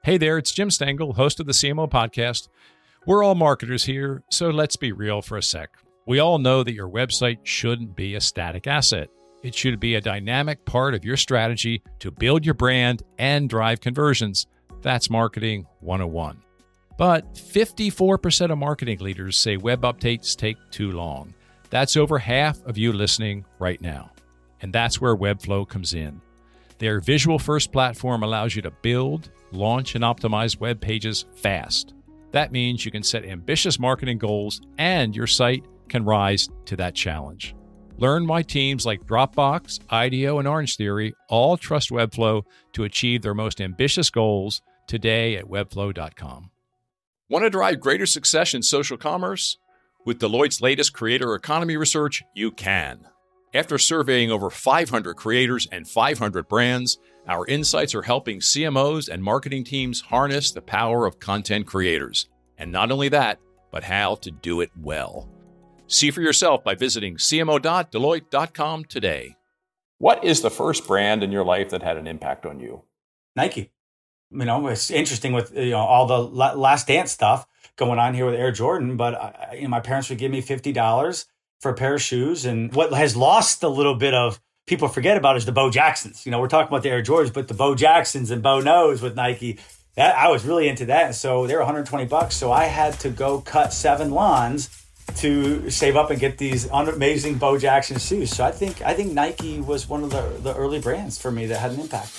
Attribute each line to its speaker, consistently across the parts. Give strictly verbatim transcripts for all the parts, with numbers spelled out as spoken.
Speaker 1: Hey there, it's Jim Stengel, host of the C M O Podcast. We're all marketers here, so let's be real for a sec. We all know that your website shouldn't be a static asset. It should be a dynamic part of your strategy to build your brand and drive conversions. That's Marketing one oh one. But fifty-four percent of marketing leaders say web updates take too long. That's over half of you listening right now. And that's where Webflow comes in. Their visual-first platform allows you to build, launch, and optimize web pages fast. That means you can set ambitious marketing goals and your site can rise to that challenge. Learn why teams like Dropbox, IDEO, and Orange Theory all trust Webflow to achieve their most ambitious goals today at webflow dot com. Want to drive greater success in social commerce? With Deloitte's latest creator economy research, you can. After surveying over five hundred creators and five hundred brands, our insights are helping C M Os and marketing teams harness the power of content creators. And not only that, but how to do it well. See for yourself by visiting c m o dot deloitte dot com today. What is the first brand in your life that had an impact on you?
Speaker 2: Nike. You know, it's interesting with you know all the Last Dance stuff going on here with Air Jordan, but I, you know, my parents would give me fifty dollars for a pair of shoes. And what has lost a little bit of people forget about is the Bo Jacksons. You know, we're talking about the Air Jordans, but the Bo Jacksons and Bo knows with Nike, that I was really into that. And so they were one hundred twenty bucks. So I had to go cut seven lawns to save up and get these amazing Bo Jackson shoes. So I think I think Nike was one of the, the early brands for me that had an impact.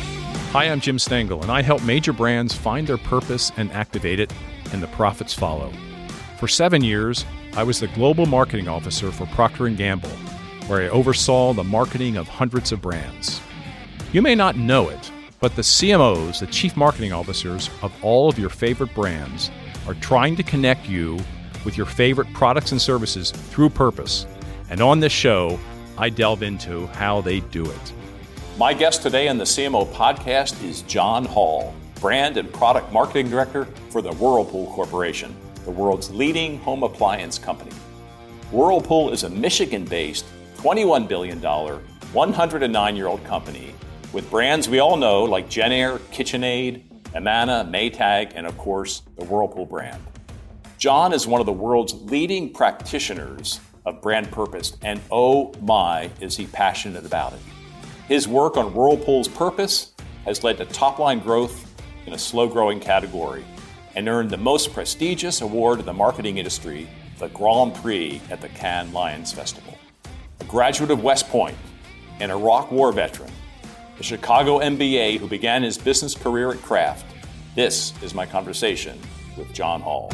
Speaker 1: Hi, I'm Jim Stengel, and I help major brands find their purpose and activate it, and the profits follow. For seven years, I was the global marketing officer for Procter and Gamble, where I oversaw the marketing of hundreds of brands. You may not know it, but the C M Os, the chief marketing officers of all of your favorite brands, are trying to connect you with your favorite products and services through purpose. And on this show, I delve into how they do it. My guest today on the C M O Podcast is John Hall, Brand and Product Marketing Director for the Whirlpool Corporation, the world's leading home appliance company. Whirlpool is a Michigan-based twenty-one billion dollars, one hundred nine-year-old company with brands we all know like JennAir, KitchenAid, Amana, Maytag, and of course, the Whirlpool brand. John is one of the world's leading practitioners of brand purpose, and oh my, is he passionate about it. His work on Whirlpool's purpose has led to top-line growth in a slow-growing category and earned the most prestigious award in the marketing industry, the Grand Prix at the Cannes Lions Festival. A graduate of West Point, an Iraq War veteran, a Chicago M B A who began his business career at Kraft, this is my conversation with John Hall.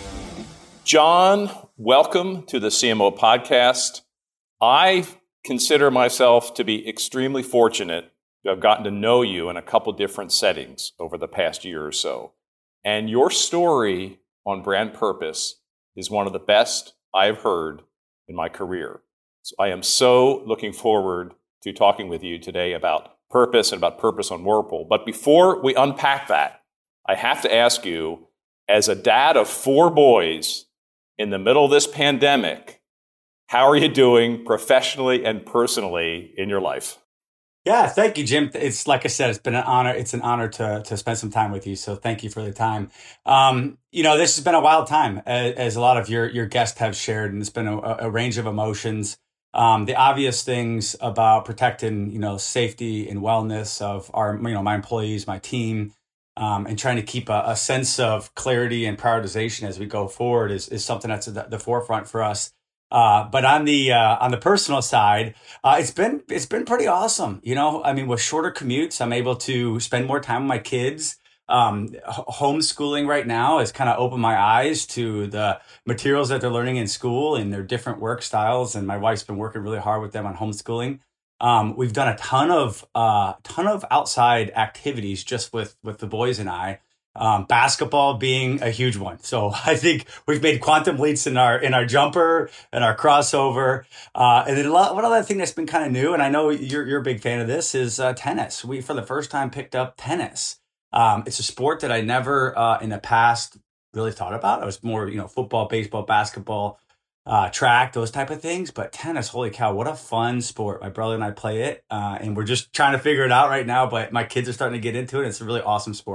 Speaker 1: John, welcome to the C M O Podcast. I consider myself to be extremely fortunate to have gotten to know you in a couple different settings over the past year or so. And your story on brand purpose is one of the best I've heard in my career. So I am so looking forward to talking with you today about purpose and about purpose on Whirlpool. But before we unpack that, I have to ask you, as a dad of four boys in the middle of this pandemic, how are you doing professionally and personally in your life?
Speaker 2: Yeah, thank you, Jim. It's like I said, it's been an honor. It's an honor to to spend some time with you. So thank you for the time. Um, you know, this has been a wild time, as, as a lot of your your guests have shared, and it's been a, a range of emotions. Um, the obvious things about protecting, you know, safety and wellness of our, you know, my employees, my team, um, and trying to keep a, a sense of clarity and prioritization as we go forward is is something that's at the forefront for us. Uh, but on the uh, on the personal side, uh, it's been it's been pretty awesome. You know, I mean, with shorter commutes, I'm able to spend more time with my kids. Um, homeschooling right now has kind of opened my eyes to the materials that they're learning in school and their different work styles. And my wife's been working really hard with them on homeschooling. Um, we've done a ton of uh, ton of outside activities just with with the boys and I. Um, basketball being a huge one. So I think we've made quantum leaps in our in our jumper and our crossover. Uh, and then a lot, one other thing that's been kind of new, and I know you're you're a big fan of this, is uh, tennis. We for the first time picked up tennis. Um, it's a sport that I never uh, in the past really thought about. I was more you know football, baseball, basketball, uh, track, those type of things. But tennis, holy cow, what a fun sport! My brother and I play it, uh, and we're just trying to figure it out right now. But my kids are starting to get into it. It's a really awesome sport.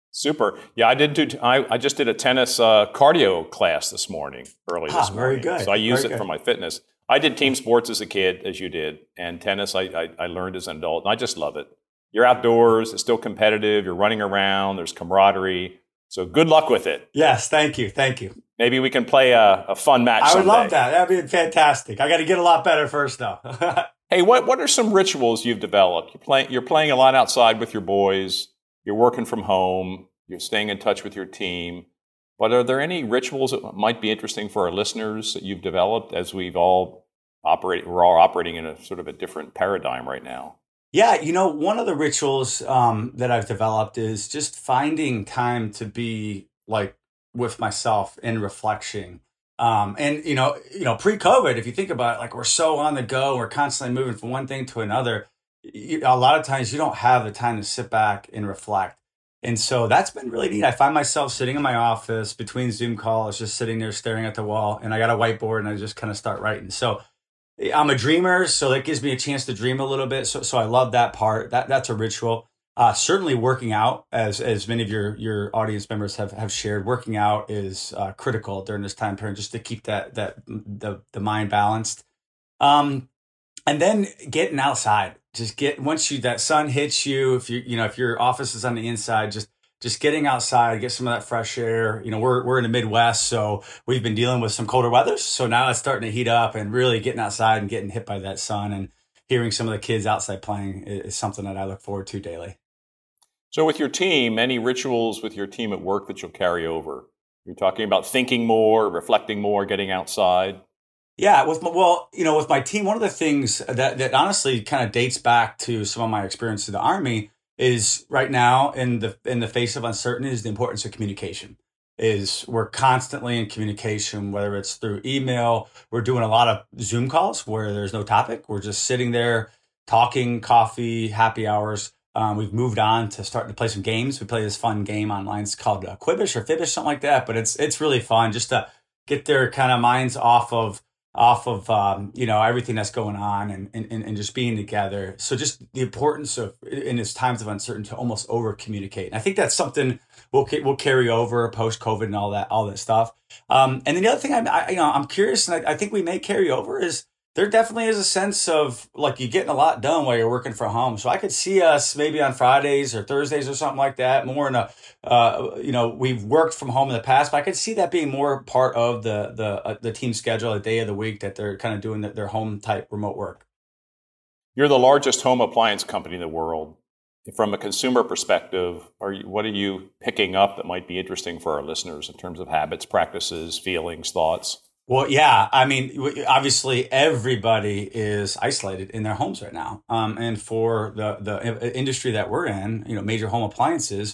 Speaker 1: Super. Yeah, I did do. T- I, I just did a tennis uh, cardio class this morning, early
Speaker 2: Ah,
Speaker 1: this
Speaker 2: very
Speaker 1: morning.
Speaker 2: good.
Speaker 1: So I use
Speaker 2: Very
Speaker 1: it for
Speaker 2: good.
Speaker 1: my fitness. I did team sports as a kid, as you did, and tennis I, I, I learned as an adult, and I just love it. You're outdoors, it's still competitive, you're running around, there's camaraderie. So good luck with it.
Speaker 2: Yes, thank you. Thank you.
Speaker 1: Maybe we can play a, a fun match
Speaker 2: I would
Speaker 1: someday.
Speaker 2: love that. That'd be fantastic. I got to get a lot better first, though.
Speaker 1: Hey, what, what are some rituals you've developed? You're playing, you're playing a lot outside with your boys, you're working from home, you're staying in touch with your team. But are there any rituals that might be interesting for our listeners that you've developed as we've all operate, we're all operating in a sort of a different paradigm right now?
Speaker 2: Yeah, you know, one of the rituals um, that I've developed is just finding time to be like with myself in reflection. Um, and you know, you know, pre-COVID, if you think about it, like we're so on the go, we're constantly moving from one thing to another. You, a lot of times, you don't have the time to sit back and reflect. And so that's been really neat. I find myself sitting in my office between Zoom calls, just sitting there staring at the wall, and I got a whiteboard, and I just kind of start writing. So I'm a dreamer, so that gives me a chance to dream a little bit. So, so I love that part. That that's a ritual. Uh, certainly, working out, as as many of your your audience members have have shared, working out is uh, critical during this time period, just to keep that that the the mind balanced. Um, and then getting outside, just get once you that sun hits you. If you you know if your office is on the inside, just just getting outside, get some of that fresh air. You know, we're we're in the Midwest, so we've been dealing with some colder weather. So now it's starting to heat up, and really getting outside and getting hit by that sun and hearing some of the kids outside playing is, is something that I look forward to daily.
Speaker 1: So with your team, any rituals with your team at work that you'll carry over? You're talking about thinking more, reflecting more, getting outside.
Speaker 2: Yeah, with my, well, you know, with my team, one of the things that that honestly kind of dates back to some of my experience in the Army is right now in the in the face of uncertainty is the importance of communication. Is we're constantly in communication, whether it's through email, we're doing a lot of Zoom calls where there's no topic. We're just sitting there talking, coffee, happy hours. Um, we've moved on to starting to play some games. We play this fun game online. It's called uh, Quibish or Fibish, something like that. But it's it's really fun just to get their kind of minds off of off of um, you know everything that's going on and, and and just being together. So just the importance of in these times of uncertainty to almost over communicate. And I think that's something we'll we'll carry over post COVID and all that all that stuff. Um, and then the other thing I'm I, you know I'm curious and I, I think we may carry over is there definitely is a sense of like you're getting a lot done while you're working from home. So I could see us maybe on Fridays or Thursdays or something like that, more in a, uh, you know, we've worked from home in the past, but I could see that being more part of the the uh, the team schedule, a day of the week that they're kind of doing the, their home type remote work.
Speaker 1: You're the largest home appliance company in the world. From a consumer perspective, are you, what are you picking up that might be interesting for our listeners in terms of habits, practices, feelings, thoughts?
Speaker 2: Well, yeah, I mean, obviously everybody is isolated in their homes right now. Um, and for the, the industry that we're in, you know, major home appliances,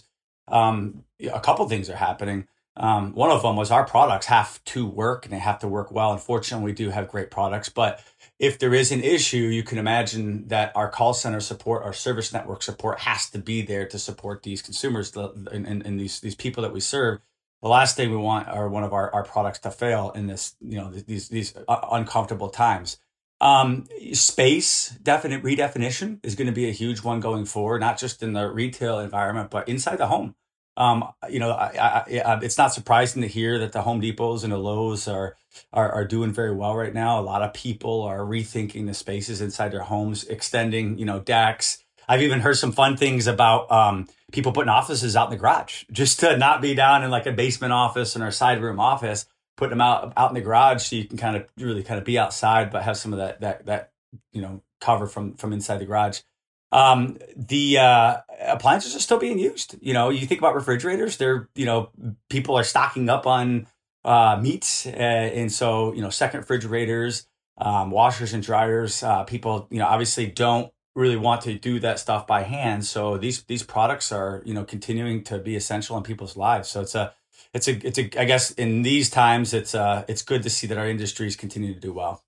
Speaker 2: um, a couple things are happening. Um, one of them was our products have to work and they have to work well. Unfortunately, we do have great products, but if there is an issue, you can imagine that our call center support, our service network support has to be there to support these consumers and, and, and these, these people that we serve. The last thing we want are one of our, our products to fail in this, you know, these these uncomfortable times. Um, space definite redefinition is going to be a huge one going forward, not just in the retail environment, but inside the home. Um, you know, I, I, I, it's not surprising to hear that the Home Depots and the Lowe's are, are are doing very well right now. A lot of people are rethinking the spaces inside their homes, extending, you know, decks. I've even heard some fun things about um, people putting offices out in the garage just to not be down in like a basement office and our side room office, putting them out out in the garage so you can kind of really kind of be outside, but have some of that that that you know cover from from inside the garage. Um, the uh, appliances are still being used. You know, you think about refrigerators; they're you know people are stocking up on uh, meats, uh, and so you know second refrigerators, um, washers and dryers. Uh, people you know obviously don't really want to do that stuff by hand. So these these products are, you know, continuing to be essential in people's lives. So it's a it's a it's a I guess in these times it's uh it's good to see that our industries continue to do well.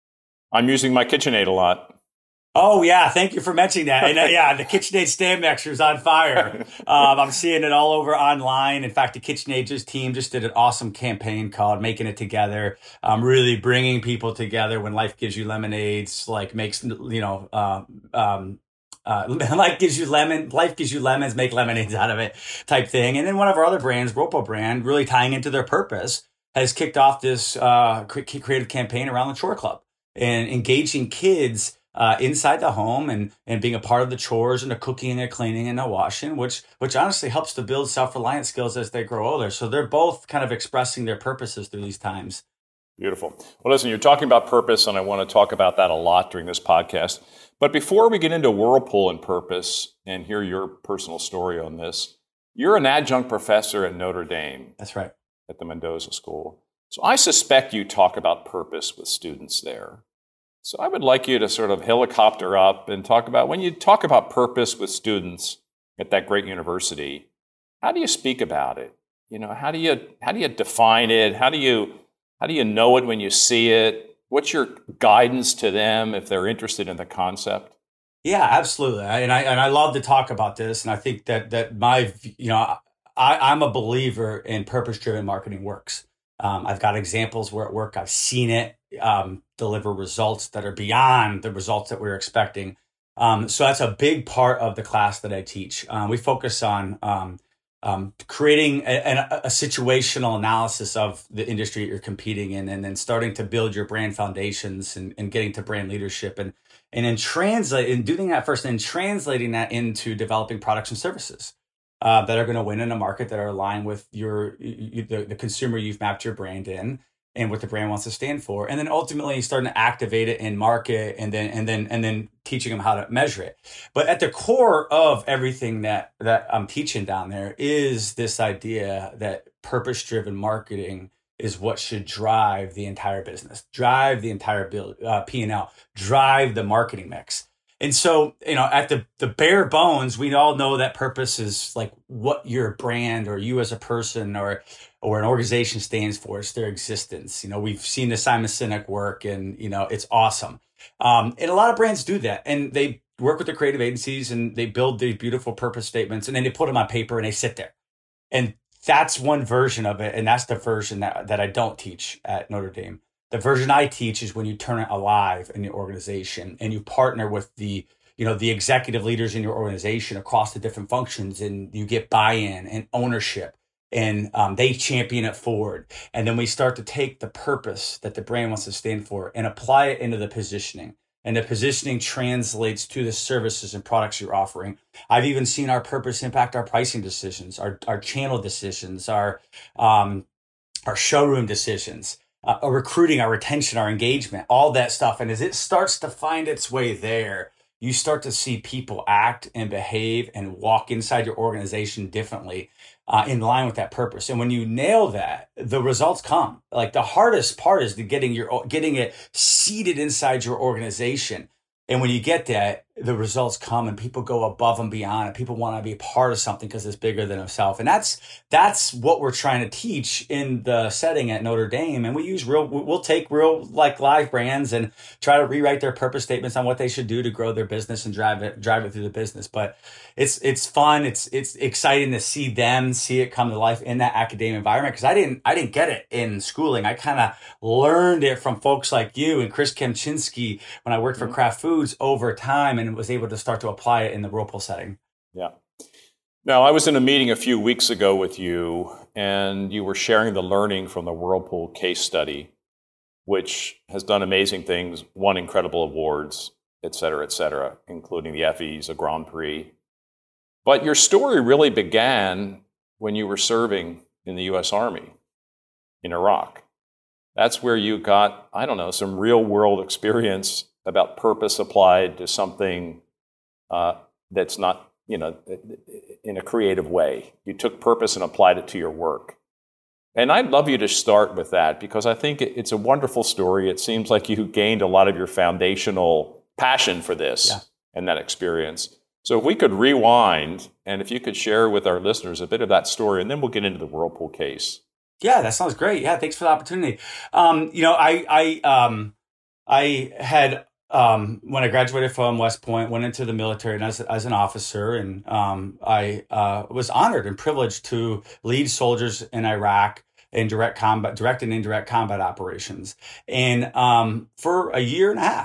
Speaker 1: I'm using my KitchenAid a lot.
Speaker 2: Oh yeah, thank you for mentioning that. And uh, yeah, the KitchenAid stand mixer is on fire. Um, I'm seeing it all over online. In fact, the KitchenAid just team just did an awesome campaign called "Making It Together." Um, really bringing people together when life gives you lemonades, like makes you know uh, um, uh, life gives you lemon, life gives you lemons, make lemonades out of it type thing. And then one of our other brands, Whirlpool brand, really tying into their purpose, has kicked off this uh, creative campaign around the Chore Club and engaging kids uh, inside the home and and being a part of the chores and the cooking and the cleaning and the washing, which which honestly helps to build self-reliant skills as they grow older. So they're both kind of expressing their purposes through these times.
Speaker 1: Beautiful. Well, listen, you're talking about purpose, and I want to talk about that a lot during this podcast. But before we get into Whirlpool and purpose and hear your personal story on this, you're an adjunct professor at Notre Dame.
Speaker 2: That's right.
Speaker 1: At the Mendoza School. So I suspect you talk about purpose with students there. So I would like you to sort of helicopter up and talk about, when you talk about purpose with students at that great university, how do you speak about it? You know, how do you how do you define it? How do you how do you know it when you see it? What's your guidance to them if they're interested in the concept?
Speaker 2: Yeah, absolutely. And I and I love to talk about this. And I think that that my, you know, I, I'm a believer in purpose-driven marketing works. Um, I've got examples where it worked. I've seen it um, deliver results that are beyond the results that we were expecting. Um, so that's a big part of the class that I teach. Um, we focus on um, um, creating a, a, a situational analysis of the industry you're competing in, and then starting to build your brand foundations and, and getting to brand leadership, and and then translate and doing that first, and then translating that into developing products and services uh, that are going to win in a market that are aligned with your you, the, the consumer you've mapped your brand in, and what the brand wants to stand for, and then ultimately starting to activate it in market, and then and then and then teaching them how to measure it. But at the core of everything that that I'm teaching down there is this idea that purpose-driven marketing is what should drive the entire business, drive the entire bill, uh, P and L, drive the marketing mix. And so, you know, at the the bare bones, we all know that purpose is like what your brand or you as a person or or an organization stands for. It's their existence. You know, we've seen the Simon Sinek work, and you know, it's awesome. Um, and a lot of brands do that, and they work with the creative agencies and they build these beautiful purpose statements, and then they put them on paper and they sit there. And that's one version of it, and that's the version that that I don't teach at Notre Dame. The version I teach is when you turn it alive in your organization and you partner with the, you know, the executive leaders in your organization across the different functions, and you get buy-in and ownership, and um, they champion it forward. And then we start to take the purpose that the brand wants to stand for and apply it into the positioning. And the positioning translates to the services and products you're offering. I've even seen our purpose impact our pricing decisions, our our channel decisions, our um, our showroom decisions. Uh, our recruiting, our retention, our engagement, all that stuff. And as it starts to find its way there, you start to see people act and behave and walk inside your organization differently uh, in line with that purpose. And when you nail that, the results come. Like the hardest part is the getting your getting it seated inside your organization. And when you get that, the results come, and people go above and beyond, and people want to be a part of something because it's bigger than themselves. And that's that's what we're trying to teach in the setting at Notre Dame. And we use real, we'll take real like live brands and try to rewrite their purpose statements on what they should do to grow their business and drive it drive it through the business. But it's it's fun. It's it's exciting to see them see it come to life in that academic environment, because I didn't I didn't get it in schooling. I kind of learned it from folks like you and Chris Kempczinski when I worked for Kraft Foods over time, and was able to start to apply it in the Whirlpool setting.
Speaker 1: Yeah. Now, I was in a meeting a few weeks ago with you, and you were sharing the learning from the Whirlpool case study, which has done amazing things, won incredible awards, et cetera, et cetera, including the Effie's, a Grand Prix. But your story really began when you were serving in the U S Army in Iraq. That's where you got, I don't know, some real world experience about purpose applied to something uh, that's not, you know, in a creative way. You took purpose and applied it to your work. And I'd love you to start with that, because I think it's a wonderful story. It seems like you gained a lot of your foundational passion for this yeah. and that experience. So if we could rewind, and if you could share with our listeners a bit of that story, and then we'll get into the Whirlpool case.
Speaker 2: Yeah, that sounds great. Yeah, thanks for the opportunity. Um, you know, I I um, I had um, when I graduated from West Point, went into the military and as as an officer, and um, I uh, was honored and privileged to lead soldiers in Iraq in direct combat, direct and indirect combat operations, and um, for a year and a half.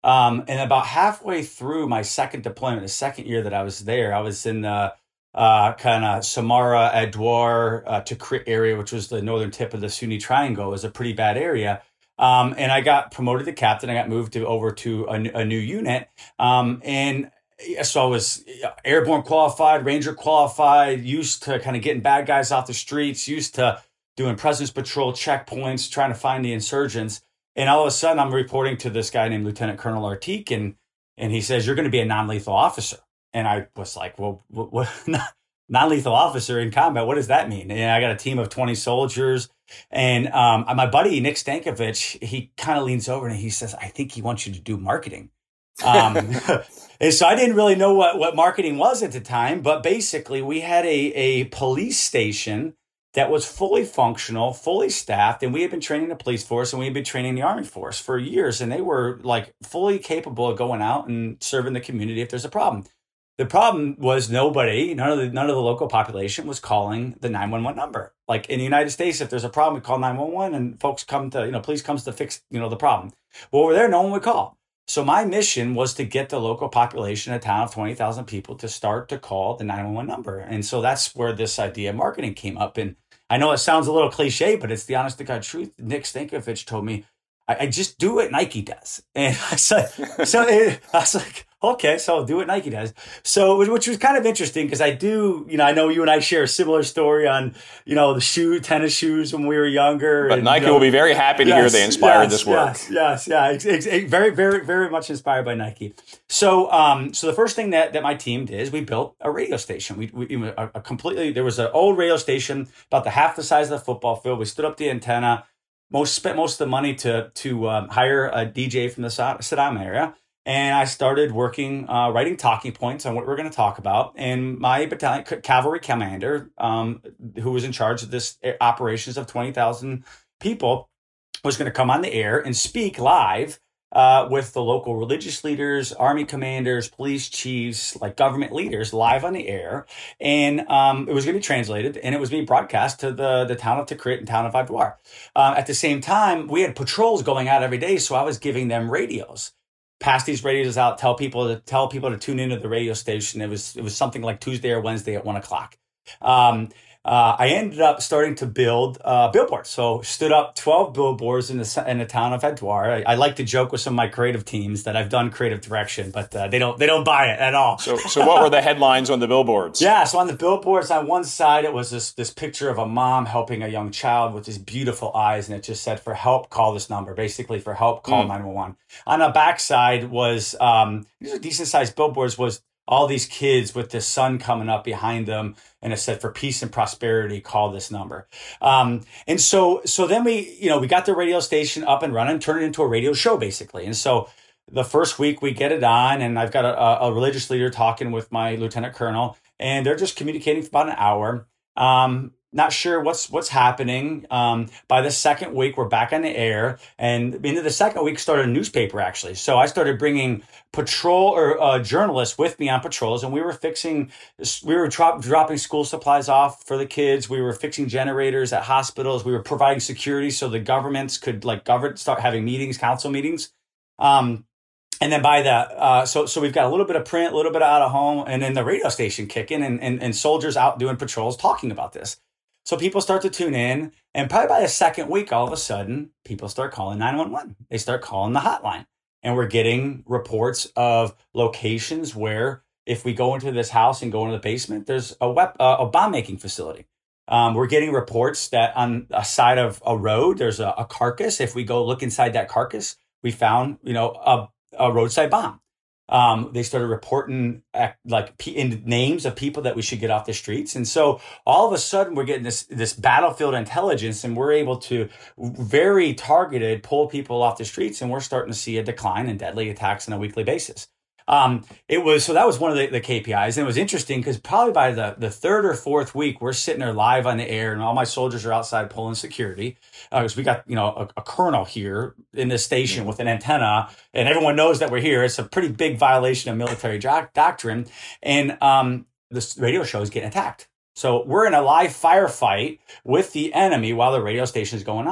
Speaker 2: Um, and about halfway through my second deployment, the second year that I was there, I was in the uh, kind of Samara, Edouard, uh, Tikrit area, which was the northern tip of the Sunni Triangle. It was a pretty bad area. Um, and I got promoted to captain. I got moved to over to a, a new unit. Um, and so I was airborne qualified, Ranger qualified, used to kind of getting bad guys off the streets, used to doing presence patrol checkpoints, trying to find the insurgents. And all of a sudden, I'm reporting to this guy named Lieutenant Colonel Artik, and and he says, "You're going to be a non-lethal officer." And I was like, "Well, what, what non-lethal officer in combat? What does that mean?" And I got a team of twenty soldiers, and um, my buddy Nick Stankovich, he kind of leans over and he says, "I think he wants you to do marketing." um, and so I didn't really know what what marketing was at the time, but basically, we had a a police station that was fully functional, fully staffed, and we had been training the police force and we had been training the Army force for years, and they were like fully capable of going out and serving the community if there's a problem. The problem was nobody, none of the none of the local population was calling the nine one one number. Like in the United States, if there's a problem, we call nine one one and folks come to, you know, police comes to fix, you know, the problem. Well, over there, no one would call. So my mission was to get the local population, a town of twenty thousand people, to start to call the nine one one number. And so that's where this idea of marketing came up. And I know it sounds a little cliche, but it's the honest to God truth. Nick Stankovich told me, I, I just do what Nike does. And I said, so it, I was like, okay, so I'll do what Nike does. So, which was kind of interesting because I do, you know, I know you and I share a similar story on, you know, the shoe, tennis shoes when we were younger.
Speaker 3: But
Speaker 2: and,
Speaker 3: Nike
Speaker 2: you know,
Speaker 3: will be very happy to
Speaker 2: yes,
Speaker 3: hear they inspired
Speaker 2: yes,
Speaker 3: this work.
Speaker 2: Yes, yes, yeah, it's, it's, it's very, very, very much inspired by Nike. So, um, so the first thing that, that my team did is we built a radio station. We, we a, a completely, there was an old radio station about the half the size of the football field. We stood up the antenna. Most spent most of the money to to um, hire a D J from the Saddam area. And I started working, uh, writing talking points on what we're going to talk about. And my battalion cavalry commander, um, who was in charge of this operations of twenty thousand people, was going to come on the air and speak live uh, with the local religious leaders, army commanders, police chiefs, like government leaders live on the air. And um, it was going to be translated and it was being broadcast to the, the town of Tikrit and town of Edouard. Uh, at the same time, we had patrols going out every day. So I was giving them radios. Pass these radios out, tell people to tell people to tune into the radio station. It was it was something like Tuesday or Wednesday at one o'clock. Um, uh, I ended up starting to build uh, billboards. So stood up twelve billboards in the in the town of Edouard. I, I like to joke with some of my creative teams that I've done creative direction, but uh, they don't they don't buy it at all.
Speaker 3: So so what were the headlines on the billboards?
Speaker 2: Yeah, so on the billboards, on one side, it was this this picture of a mom helping a young child with his beautiful eyes, and it just said, "For help, call this number." Basically, for help, call mm. nine one one. On the back side was, um, these are decent-sized billboards, was all these kids with the sun coming up behind them, and it said, "For peace and prosperity, call this number." Um, and so so then we, you know, we got the radio station up and running, turned it into a radio show, basically. And so the first week we get it on, and I've got a, a religious leader talking with my lieutenant colonel, and they're just communicating for about an hour. Um, not sure what's what's happening. Um, by the second week, we're back on the air, and into the second week started a newspaper, actually. So I started bringing patrol or uh, journalists with me on patrols, and we were fixing, we were drop, dropping school supplies off for the kids. We were fixing generators at hospitals. We were providing security so the governments could like govern, start having meetings, council meetings. Um, And then by the, uh, so so we've got a little bit of print, a little bit of out of home, and then the radio station kicking and, and, and soldiers out doing patrols talking about this. So people start to tune in, and probably by the second week, all of a sudden, people start calling nine one one. They start calling the hotline, and we're getting reports of locations where if we go into this house and go into the basement, there's a wep- uh, a bomb making facility. Um, we're getting reports that on a side of a road, there's a, a carcass. If we go look inside that carcass, we found, you know, a a roadside bomb. Um, they started reporting uh, like p- in names of people that we should get off the streets. And so all of a sudden we're getting this, this battlefield intelligence, and we're able to very targeted pull people off the streets. And we're starting to see a decline in deadly attacks on a weekly basis. Um, it was, so that was one of the, the K P Is. And it was interesting because probably by the, the third or fourth week, we're sitting there live on the air, and all my soldiers are outside pulling security. Because uh, we got, you know, a, a colonel here in this station with an antenna, and everyone knows that we're here. It's a pretty big violation of military jo- doctrine. And um, this radio show is getting attacked. So we're in a live firefight with the enemy while the radio station is going on.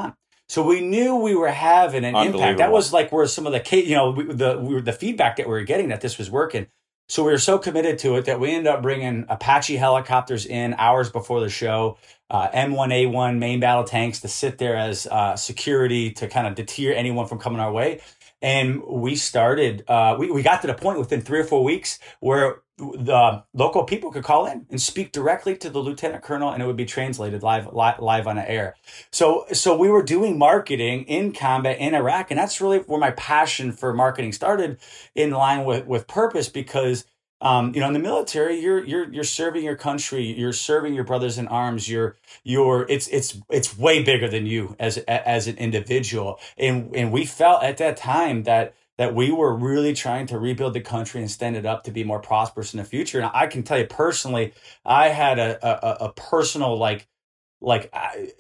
Speaker 2: So we knew we were having an impact. That was like where some of the, you know, the we were, the feedback that we were getting that this was working. So we were so committed to it that we ended up bringing Apache helicopters in hours before the show, uh, M one A one main battle tanks to sit there as uh, security to kind of deter anyone from coming our way. And we started, uh, we, we got to the point within three or four weeks where the local people could call in and speak directly to the lieutenant colonel, and it would be translated live, live, live on the air. So, so we were doing marketing in combat in Iraq, and that's really where my passion for marketing started, in line with, with purpose, because Um, you know, in the military, you're you're you're serving your country, you're serving your brothers in arms. You're you're it's it's it's way bigger than you as as an individual. And and we felt at that time that that we were really trying to rebuild the country and stand it up to be more prosperous in the future. And I can tell you personally, I had a a, a personal like like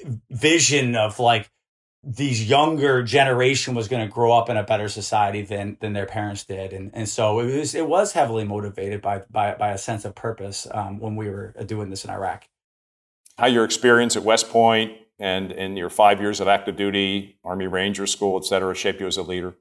Speaker 2: vision of like, these younger generation was going to grow up in a better society than than their parents did, and and so it was it was heavily motivated by by by a sense of purpose um, when we were doing this in Iraq.
Speaker 3: How your experience at West Point and and your five years of active duty, Army Ranger School, et cetera, shaped you as a leader?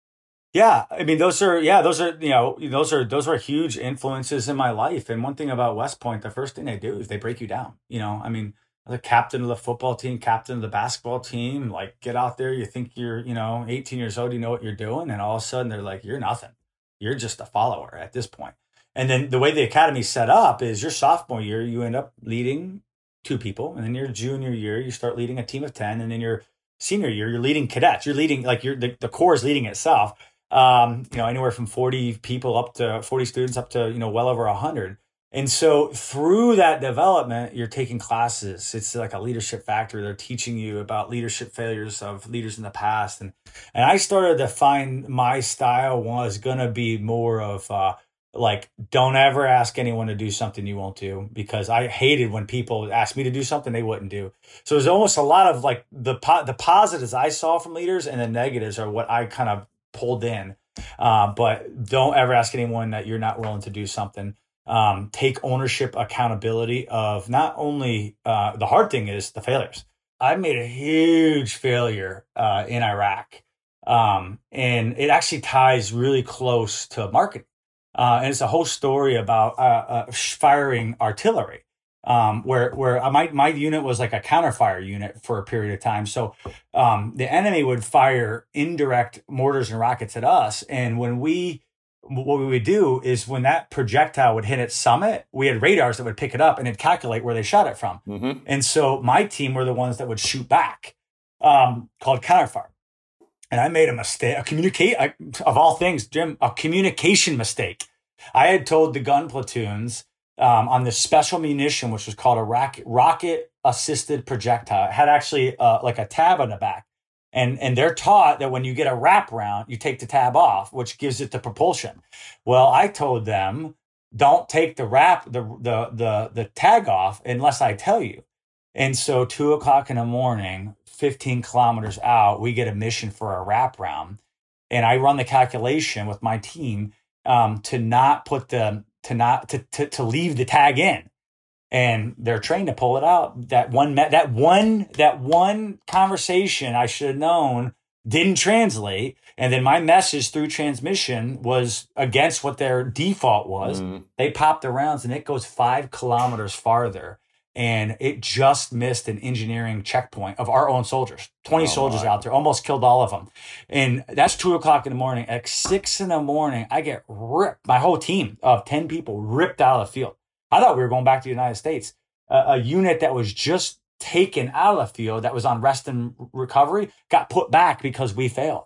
Speaker 2: Yeah, I mean those are yeah those are you know those are those are huge influences in my life. And one thing about West Point, the first thing they do is they break you down. You know, I mean. The captain of the football team, captain of the basketball team, like get out there, you think you're, you know, eighteen years old, you know what you're doing. And all of a sudden they're like, you're nothing. You're just a follower at this point. And then the way the academy's set up is your sophomore year, you end up leading two people. And then your junior year, you start leading a team of ten. And then your senior year, you're leading cadets. You're leading, like you're, the, the Corps is leading itself. Um, you know, anywhere from forty people up to forty students up to, you know, well over a hundred. And so through that development, you're taking classes. It's like a leadership factory. They're teaching you about leadership failures of leaders in the past. And and I started to find my style was going to be more of uh, like, don't ever ask anyone to do something you won't do, because I hated when people asked me to do something they wouldn't do. So there's almost a lot of like the po- the positives I saw from leaders, and the negatives are what I kind of pulled in. Uh, but don't ever ask anyone that you're not willing to do something. Um, take ownership, accountability of not only uh, the hard thing is the failures. I made a huge failure uh, in Iraq, um, and it actually ties really close to marketing. Uh, and it's a whole story about uh, uh, firing artillery, um, where where my my unit was like a counterfire unit for a period of time. So um, the enemy would fire indirect mortars and rockets at us, and when we what we would do is when that projectile would hit its summit, we had radars that would pick it up and it'd calculate where they shot it from. Mm-hmm. And so my team were the ones that would shoot back, um, called counterfire. And I made a mistake, a communicate of all things, Jim, a communication mistake. I had told the gun platoons um, on this special munition, which was called a rocket, rocket assisted projectile. It had actually uh, like a tab on the back. And and they're taught that when you get a wrap round, you take the tab off, which gives it the propulsion. Well, I told them, don't take the wrap, the the the the tag off unless I tell you. And so two o'clock in the morning, fifteen kilometers out, we get a mission for a wrap round. And I run the calculation with my team um, to not put the to not to, to to leave the tag in. And they're trained to pull it out. That one, that one, that one conversation I should have known didn't translate. And then my message through transmission was against what their default was. Mm. They popped the rounds and it goes five kilometers farther. And it just missed an engineering checkpoint of our own soldiers. twenty oh soldiers my. out there, almost killed all of them. And that's two o'clock in the morning. At six in the morning, I get ripped. My whole team of ten people ripped out of the field. I thought we were going back to the United States. Uh, a unit that was just taken out of the field that was on rest and recovery got put back because we failed.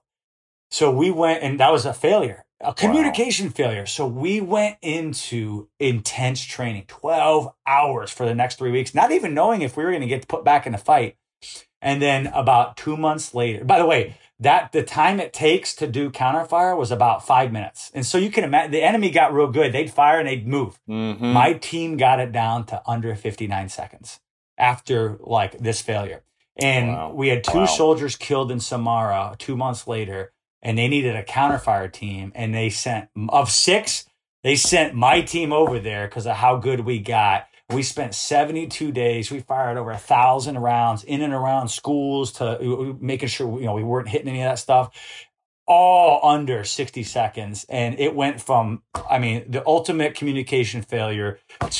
Speaker 2: So we went, and that was a failure, a communication wow. failure. So we went into intense training, twelve hours for the next three weeks, not even knowing if we were going to get put back in the fight. And then about two months later, by the way, that the time it takes to do counterfire was about five minutes. And so you can imagine the enemy got real good. They'd fire and they'd move. Mm-hmm. My team got it down to under fifty-nine seconds after like this failure. And wow. we had two wow. soldiers killed in Samara two months later, and they needed a counterfire team. And they sent, of six, they sent my team over there because of how good we got. We spent seventy-two days. We fired over a thousand rounds in and around schools to making sure, you know, we weren't hitting any of that stuff, all under sixty seconds. And it went from, I mean, the ultimate communication failure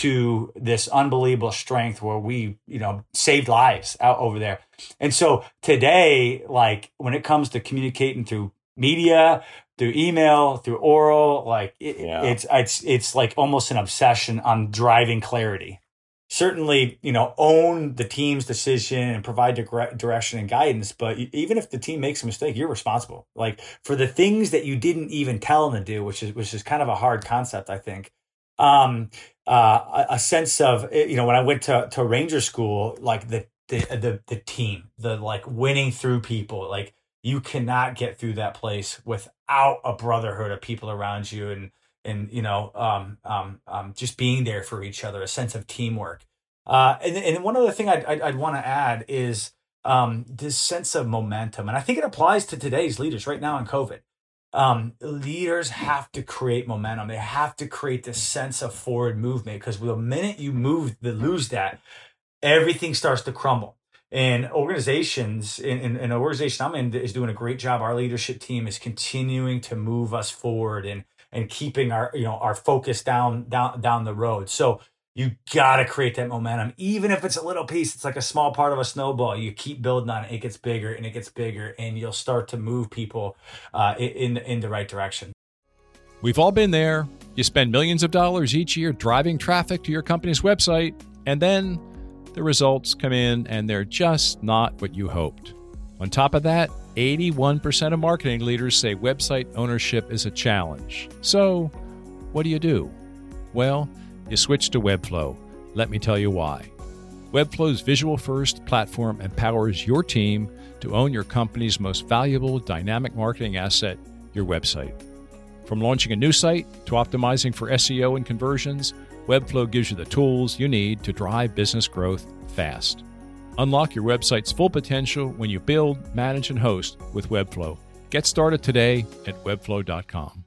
Speaker 2: to this unbelievable strength where we, you know, saved lives out over there. And so today, like when it comes to communicating through media, through email, through oral, like it, yeah. it's, it's, it's like almost an obsession on driving clarity. Certainly, you know, own the team's decision and provide dire- direction and guidance. But even if the team makes a mistake, you're responsible. Like for the things that you didn't even tell them to do, which is which is kind of a hard concept, I think. Um, uh, a, a sense of, you know, when I went to to Ranger School, like the the the the team, the like winning through people, like you cannot get through that place without a brotherhood of people around you and. And, you know, um, um, um, just being there for each other, a sense of teamwork. Uh, and, and one other thing I'd, I'd, I'd want to add is um, this sense of momentum. And I think it applies to today's leaders right now in COVID. Um, leaders have to create momentum. They have to create this sense of forward movement because the minute you move, the lose that, everything starts to crumble. And organizations, in, in, in an organization I'm in is doing a great job. Our leadership team is continuing to move us forward and and keeping our, you know, our focus down, down, down the road. So you got to create that momentum, even if it's a little piece. It's like a small part of a snowball. You keep building on it. It gets bigger and it gets bigger, and you'll start to move people uh, in in the right direction.
Speaker 1: We've all been there. You spend millions of dollars each year driving traffic to your company's website, and then the results come in and they're just not what you hoped. On top of that, eighty-one percent of marketing leaders say website ownership is a challenge. So, what do you do? Well, you switch to Webflow. Let me tell you why. Webflow's visual-first platform empowers your team to own your company's most valuable dynamic marketing asset, your website. From launching a new site to optimizing for S E O and conversions, Webflow gives you the tools you need to drive business growth fast. Unlock your website's full potential when you build, manage, and host with Webflow. Get started today at webflow dot com.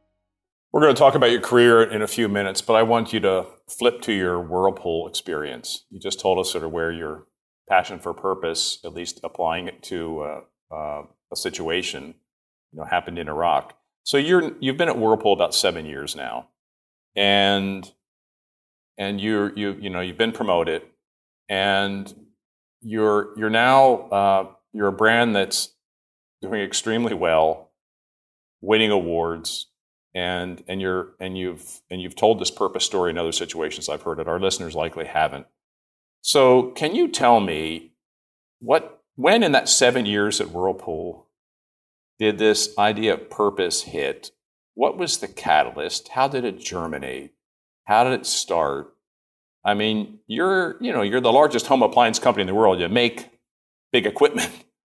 Speaker 3: We're going to talk about your career in a few minutes, but I want you to flip to your Whirlpool experience. You just told us sort of where your passion for purpose, at least applying it to uh, uh, a situation, you know, happened in Iraq. So you're you've been at Whirlpool about seven years now, and and you you you know you've been promoted, and You're you're now uh, you're a brand that's doing extremely well, winning awards, and and you're and you've and you've told this purpose story in other situations. I've heard it. Our listeners likely haven't. So, can you tell me what when in that seven years at Whirlpool did this idea of purpose hit? What was the catalyst? How did it germinate? How did it start? I mean, you're, you know, you're the largest home appliance company in the world. You make big equipment.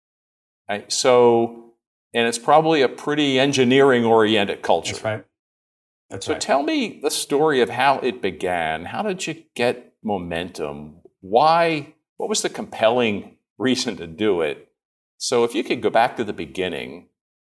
Speaker 3: Right? So, and it's probably a pretty engineering-oriented culture.
Speaker 2: That's right. That's
Speaker 3: so
Speaker 2: right.
Speaker 3: tell me the story of how it began. How did you get momentum? Why? What was the compelling reason to do it? So if you could go back to the beginning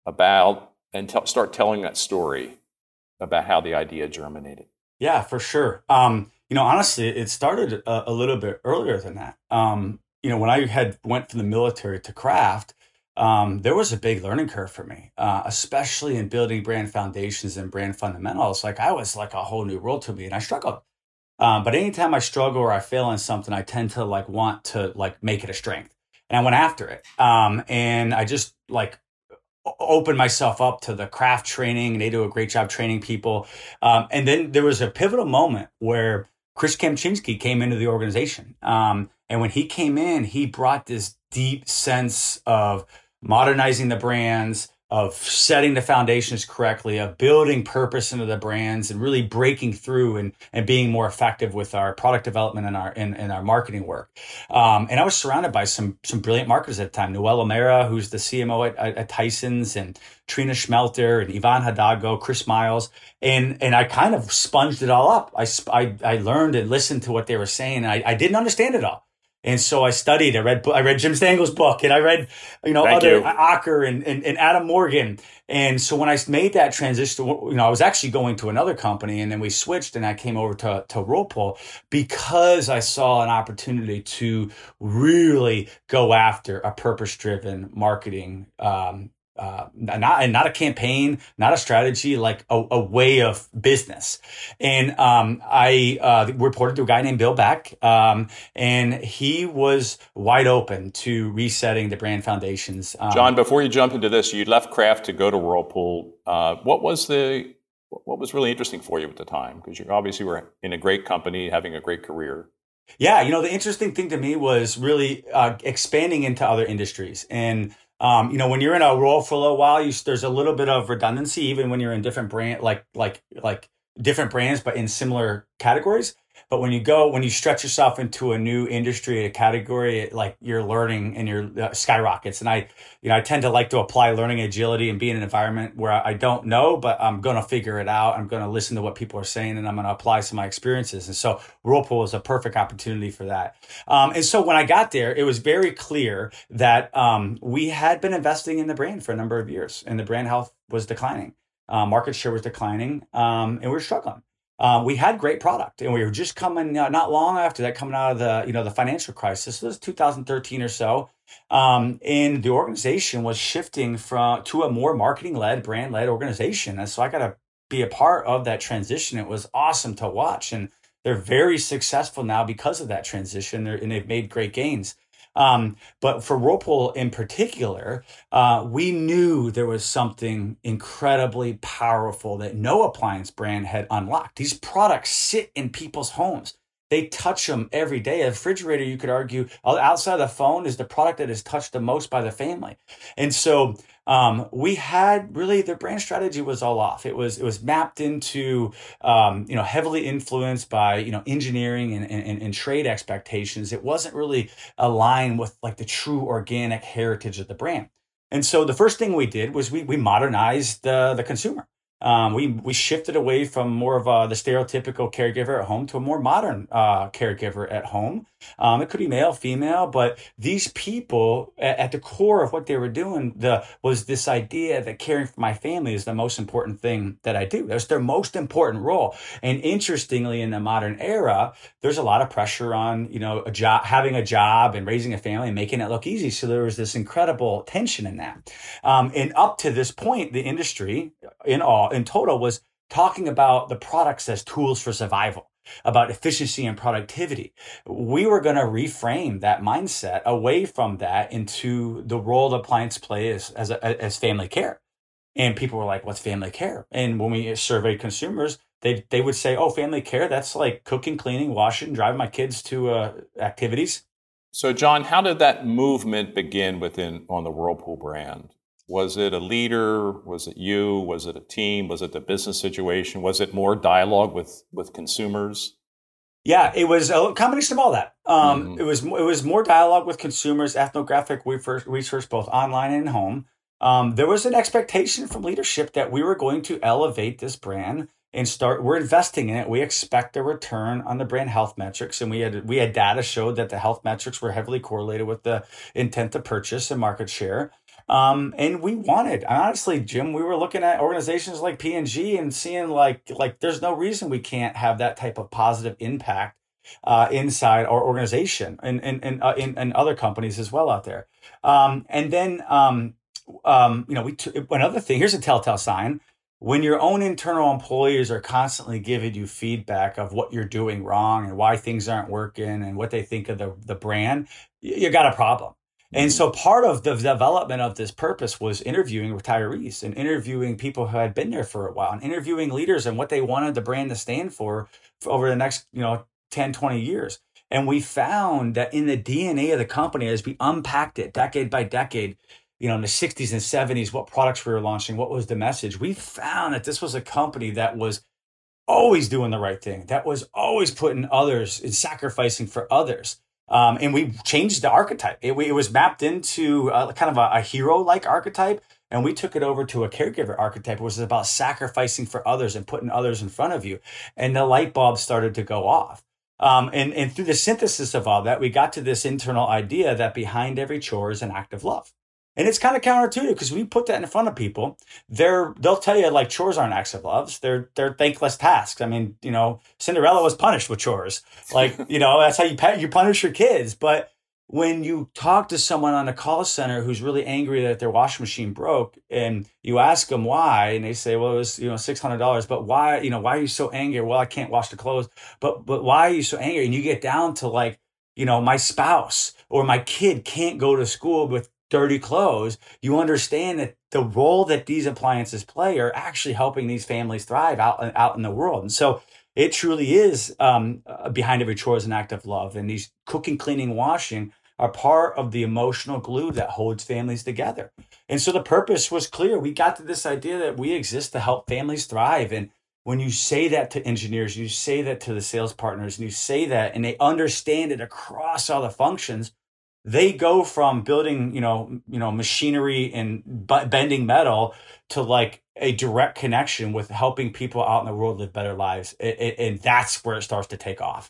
Speaker 3: about and t- start telling that story about how the idea germinated.
Speaker 2: Yeah, for sure. Um, you know, honestly, it started a, a little bit earlier than that. Um, you know, when I had went from the military to craft, um, there was a big learning curve for me, uh, especially in building brand foundations and brand fundamentals. Like I was like a whole new world to me, and I struggled. Um, but anytime I struggle or I fail in something, I tend to like want to like make it a strength, and I went after it. Um, and I just like open myself up to the craft training, and they do a great job training people. Um, and then there was a pivotal moment where Chris Kempczinski came into the organization. Um, and when he came in, he brought this deep sense of modernizing the brands, of setting the foundations correctly, of building purpose into the brands, and really breaking through and, and being more effective with our product development and our and, and our marketing work. Um, and I was surrounded by some some brilliant marketers at the time. Noel O'Mara, who's the C M O at, at, at Tyson's, and Trina Schmelter, and Ivan Hidalgo, Chris Miles. And and I kind of sponged it all up. I, I, I learned and listened to what they were saying. And I, I didn't understand it all. And so I studied. I read I read Jim Stengel's book, and I read, you know,
Speaker 3: Thank
Speaker 2: other
Speaker 3: you.
Speaker 2: Acker and, and, and Adam Morgan. And so when I made that transition, you know, I was actually going to another company, and then we switched, and I came over to to Whirlpool because I saw an opportunity to really go after a purpose-driven marketing. Um, Uh, not and not a campaign, not a strategy, like a, a way of business. And um, I uh, reported to a guy named Bill Beck, um, and he was wide open to resetting the brand foundations. Um,
Speaker 3: John, before you jump into this, you left Kraft to go to Whirlpool. Uh, what was the what was really interesting for you at the time? Because you obviously were in a great company, having a great career.
Speaker 2: Yeah, you know, the interesting thing to me was really uh, expanding into other industries. And Um, you know, when you're in a role for a little while, you, there's a little bit of redundancy, even when you're in different brand, like like like different brands, but in similar categories. But when you go, when you stretch yourself into a new industry, a category, it, like you're learning and you're uh, skyrockets. And I, you know, I tend to like to apply learning agility and be in an environment where I don't know, but I'm going to figure it out. I'm going to listen to what people are saying, and I'm going to apply some of my experiences. And so Whirlpool is a perfect opportunity for that. Um, and so when I got there, it was very clear that um, we had been investing in the brand for a number of years, and the brand health was declining. Uh, market share was declining, um, and we were struggling. Uh, we had great product, and we were just coming uh, not long after that, coming out of the you know the financial crisis. It was two thousand thirteen or so, um, and the organization was shifting from to a more marketing led, brand led organization. And so I got to be a part of that transition. It was awesome to watch, and they're very successful now because of that transition. They're, and they've made great gains. Um, but for Whirlpool in particular, uh, we knew there was something incredibly powerful that no appliance brand had unlocked. These products sit in people's homes. They touch them every day. A refrigerator, you could argue, outside of the phone, is the product that is touched the most by the family. And so um, we had really, the brand strategy was all off. It was it was mapped into, um, you know, heavily influenced by, you know, engineering and, and, and trade expectations. It wasn't really aligned with like the true organic heritage of the brand. And so the first thing we did was we we modernized the, the consumer. Um, we we shifted away from more of uh, the stereotypical caregiver at home to a more modern uh, caregiver at home. Um, it could be male, female, but these people at, at the core of what they were doing the was this idea that caring for my family is the most important thing that I do. That's their most important role. And interestingly, in the modern era, there's a lot of pressure on you know a job, having a job, and raising a family, and making it look easy. So there was this incredible tension in that. Um, and up to this point, the industry in all in total was talking about the products as tools for survival, about efficiency and productivity. We were going to reframe that mindset away from that into the role the appliance play as, as, a, as family care. And people were like, what's family care? And when we surveyed consumers, they they would say, oh, family care, that's like cooking, cleaning, washing, driving my kids to uh, activities.
Speaker 3: So, John, how did that movement begin within on the Whirlpool brand? Was it a leader? Was it you? Was it a team? Was it the business situation? Was it more dialogue with, with consumers?
Speaker 2: Yeah, it was a combination of all that. Um, mm-hmm. It was it was more dialogue with consumers, ethnographic research, both online and home. Um, there was an expectation from leadership that we were going to elevate this brand and start. We're investing in it. We expect a return on the brand health metrics, and we had we had data showed that the health metrics were heavily correlated with the intent to purchase and market share. Um, and we wanted, honestly, Jim, we were looking at organizations like P and G and seeing like, like there's no reason we can't have that type of positive impact uh, inside our organization and, and, and, uh, in, and other companies as well out there. Um, and then, um, um, you know, we t- another thing, here's a telltale sign. When your own internal employees are constantly giving you feedback of what you're doing wrong and why things aren't working and what they think of the, the brand, you, you got a problem. And so part of the development of this purpose was interviewing retirees and interviewing people who had been there for a while and interviewing leaders and what they wanted the brand to stand for, for over the next, you know, ten, twenty years. And we found that in the D N A of the company, as we unpacked it decade by decade, you know, in the sixties and seventies, what products we were launching, what was the message, we found that this was a company that was always doing the right thing, that was always putting others and sacrificing for others. Um, and we changed the archetype. It, it was mapped into a, kind of a, a hero-like archetype, and we took it over to a caregiver archetype, which was about sacrificing for others and putting others in front of you. And the light bulb started to go off. Um, and, and through the synthesis of all that, we got to this internal idea that behind every chore is an act of love. And it's kind of counterintuitive because when you put that in front of people, they're they'll tell you like chores aren't acts of love. They're they're thankless tasks. I mean, you know, Cinderella was punished with chores. Like, you know, that's how you you punish your kids. But when you talk to someone on a call center who's really angry that their washing machine broke, and you ask them why, and they say, well, it was, you know, six hundred dollars, but why, you know, why are you so angry? Well, I can't wash the clothes, but, but why are you so angry? And you get down to like, you know, my spouse or my kid can't go to school with dirty clothes. You understand that the role that these appliances play are actually helping these families thrive out, out in the world. And so it truly is um, behind every chore is an act of love. And these cooking, cleaning, washing are part of the emotional glue that holds families together. And so the purpose was clear. We got to this idea that we exist to help families thrive. And when you say that to engineers, you say that to the sales partners, and you say that, and they understand it across all the functions, they go from building, you know, you know, machinery and bending metal to like a direct connection with helping people out in the world live better lives. It, it, and that's where it starts to take off.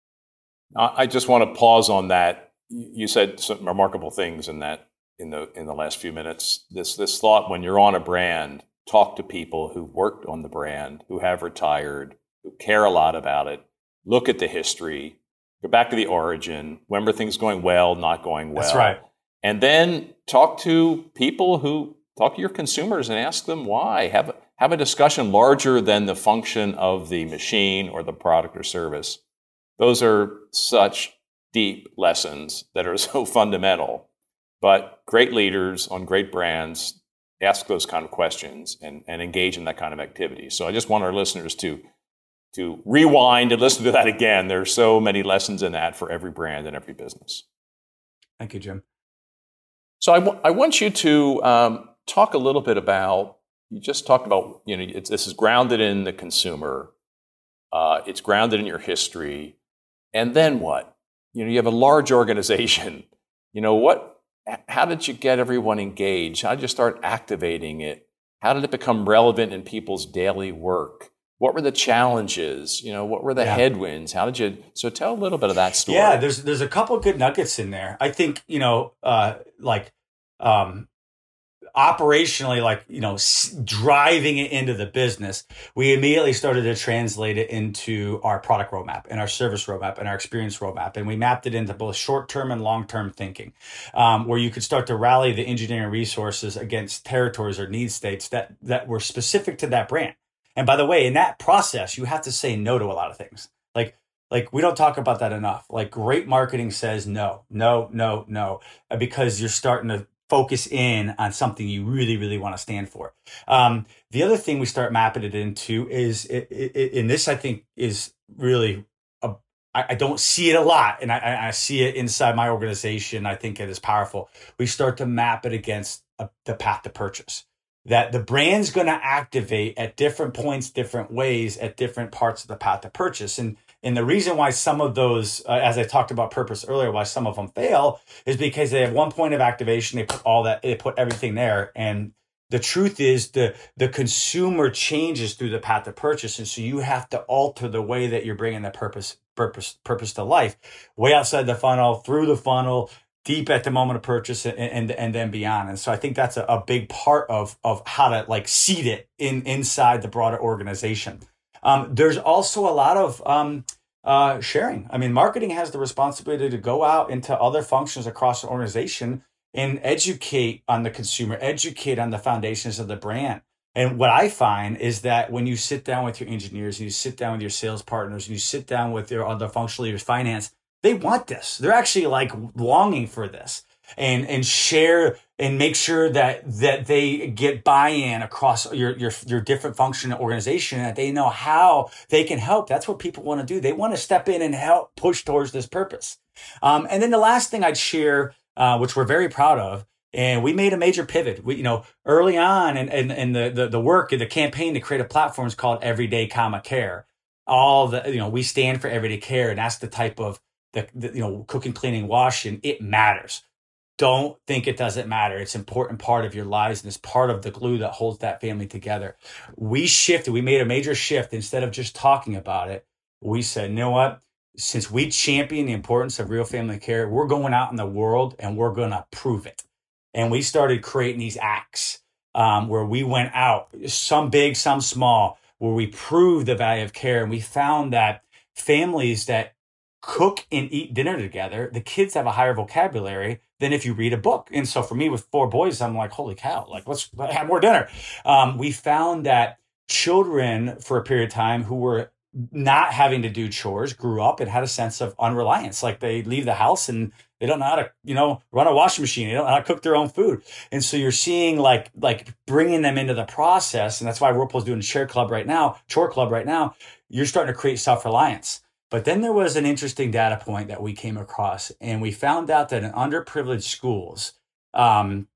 Speaker 3: I just want to pause on that. You said some remarkable things in that in the in the last few minutes. This this thought, when you're on a brand, talk to people who worked on the brand, who have retired, who care a lot about it. Look at the history. Go back to the origin. When were things going well, not going well?
Speaker 2: That's right.
Speaker 3: And then talk to people who talk to your consumers and ask them why. Have have a discussion larger than the function of the machine or the product or service. Those are such deep lessons that are so fundamental. But great leaders on great brands ask those kind of questions and, and engage in that kind of activity. So I just want our listeners to to rewind and listen to that again. There's so many lessons in that for every brand and every business.
Speaker 2: Thank you, Jim.
Speaker 3: So I, w- I want you to um, talk a little bit about, you just talked about, you know, it's, this is grounded in the consumer. Uh, it's grounded in your history. And then what? You know, you have a large organization. You know, what, how did you get everyone engaged? How did you start activating it? How did it become relevant in people's daily work? What were the challenges? You know, what were the yeah. headwinds? How did you, so tell a little bit of that story.
Speaker 2: Yeah, there's, there's a couple of good nuggets in there. I think, you know, uh, like, um, operationally, like, you know, s- driving it into the business, we immediately started to translate it into our product roadmap and our service roadmap and our experience roadmap. And we mapped it into both short-term and long-term thinking, um, where you could start to rally the engineering resources against territories or need states that, that were specific to that brand. And by the way, in that process, you have to say no to a lot of things. Like, like we don't talk about that enough. Like great marketing says no, no, no, no, because you're starting to focus in on something you really, really want to stand for. Um, the other thing we start mapping it into is, it, it, and this I think is really, a, I, I don't see it a lot, and I, I see it inside my organization. I think it is powerful. We start to map it against a, the path to purchase. That the brand's going to activate at different points, different ways, at different parts of the path to purchase. And and the reason why some of those, uh, as I talked about purpose earlier, why some of them fail is because they have one point of activation. They put all that, they put everything there. And the truth is the, the consumer changes through the path to purchase. And so you have to alter the way that you're bringing the purpose, purpose, purpose to life, way outside the funnel, through the funnel, deep at the moment of purchase, and, and and then beyond. And so I think that's a, a big part of of how to like seed it in inside the broader organization. Um, there's also a lot of um, uh, sharing. I mean, marketing has the responsibility to go out into other functions across the organization and educate on the consumer, educate on the foundations of the brand. And what I find is that when you sit down with your engineers and you sit down with your sales partners and you sit down with your other functional leaders, finance, they want this. They're actually like longing for this, and and share and make sure that that they get buy-in across your your your different function organization, that they know how they can help. That's what people want to do. They want to step in and help push towards this purpose. Um, and then the last thing I'd share, uh, which we're very proud of, and we made a major pivot. We, you know, early on in, in, in the, the the work of the campaign to create a platform is called Everyday Comma Care. All the, you know, we stand for everyday care, and that's the type of The, the you know cooking, cleaning, washing. It matters. Don't think it doesn't matter. It's an important part of your lives, and it's part of the glue that holds that family together. We shifted. We made a major shift. Instead of just talking about it, we said, you know what? since we champion the importance of real family care, we're going out in the world and we're going to prove it. And we started creating these acts um, where we went out, some big, some small, where we proved the value of care. And we found that families that cook and eat dinner together, the kids have a higher vocabulary than if you read a book. And so for me with four boys, I'm like, holy cow, like let's have more dinner. Um, we found that children for a period of time who were not having to do chores grew up and had a sense of unreliance. Like they leave the house and they don't know how to, you know, run a washing machine. They don't know how to cook their own food. And so you're seeing like, like bringing them into the process. And that's why Whirlpool's doing a share club right now, chore club right now. You're starting to create self-reliance. But then there was an interesting data point that we came across, and we found out that in underprivileged schools, um,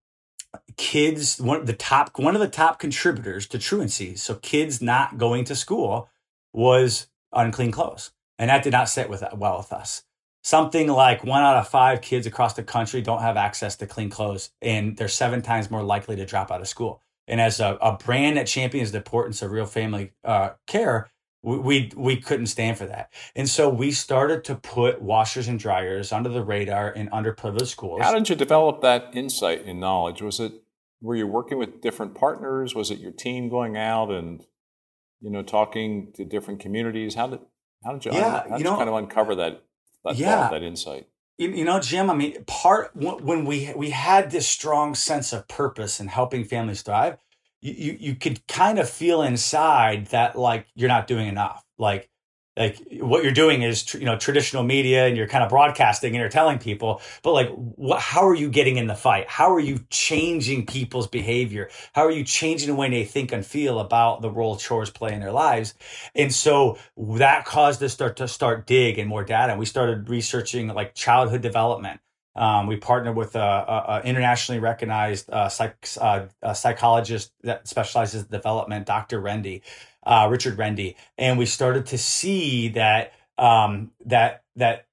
Speaker 2: kids, one of the top, one of the top contributors to truancy, so kids not going to school, was unclean clothes. And that did not sit with well with us. Something like one out of five kids across the country don't have access to clean clothes, and they're seven times more likely to drop out of school. And as a, a brand that champions the importance of real family uh, care, we, we we couldn't stand for that. And so we started to put washers and dryers under the radar in underprivileged schools.
Speaker 3: How did you develop that insight and knowledge? Was it, were you working with different partners? Was it your team going out and, you know, talking to different communities? How did, how did you,
Speaker 2: yeah,
Speaker 3: how did
Speaker 2: you know,
Speaker 3: you kind of uncover that, that
Speaker 2: yeah.
Speaker 3: thought, that insight?
Speaker 2: You, you know, Jim, I mean, part when we we had this strong sense of purpose in helping families thrive, you, you you could kind of feel inside that like you're not doing enough. Like like what you're doing is tr- you know traditional media, and you're kind of broadcasting and you're telling people, but like what? How are you getting in the fight? How are you changing people's behavior? How are you changing the way they think and feel about the role chores play in their lives? And so that caused us start to start dig and more data. And we started researching like childhood development. Um, we partnered with a, a internationally recognized uh, psych, uh, a psychologist that specializes in development, Doctor Rendy, uh, Richard Rendy, and we started to see that um, that that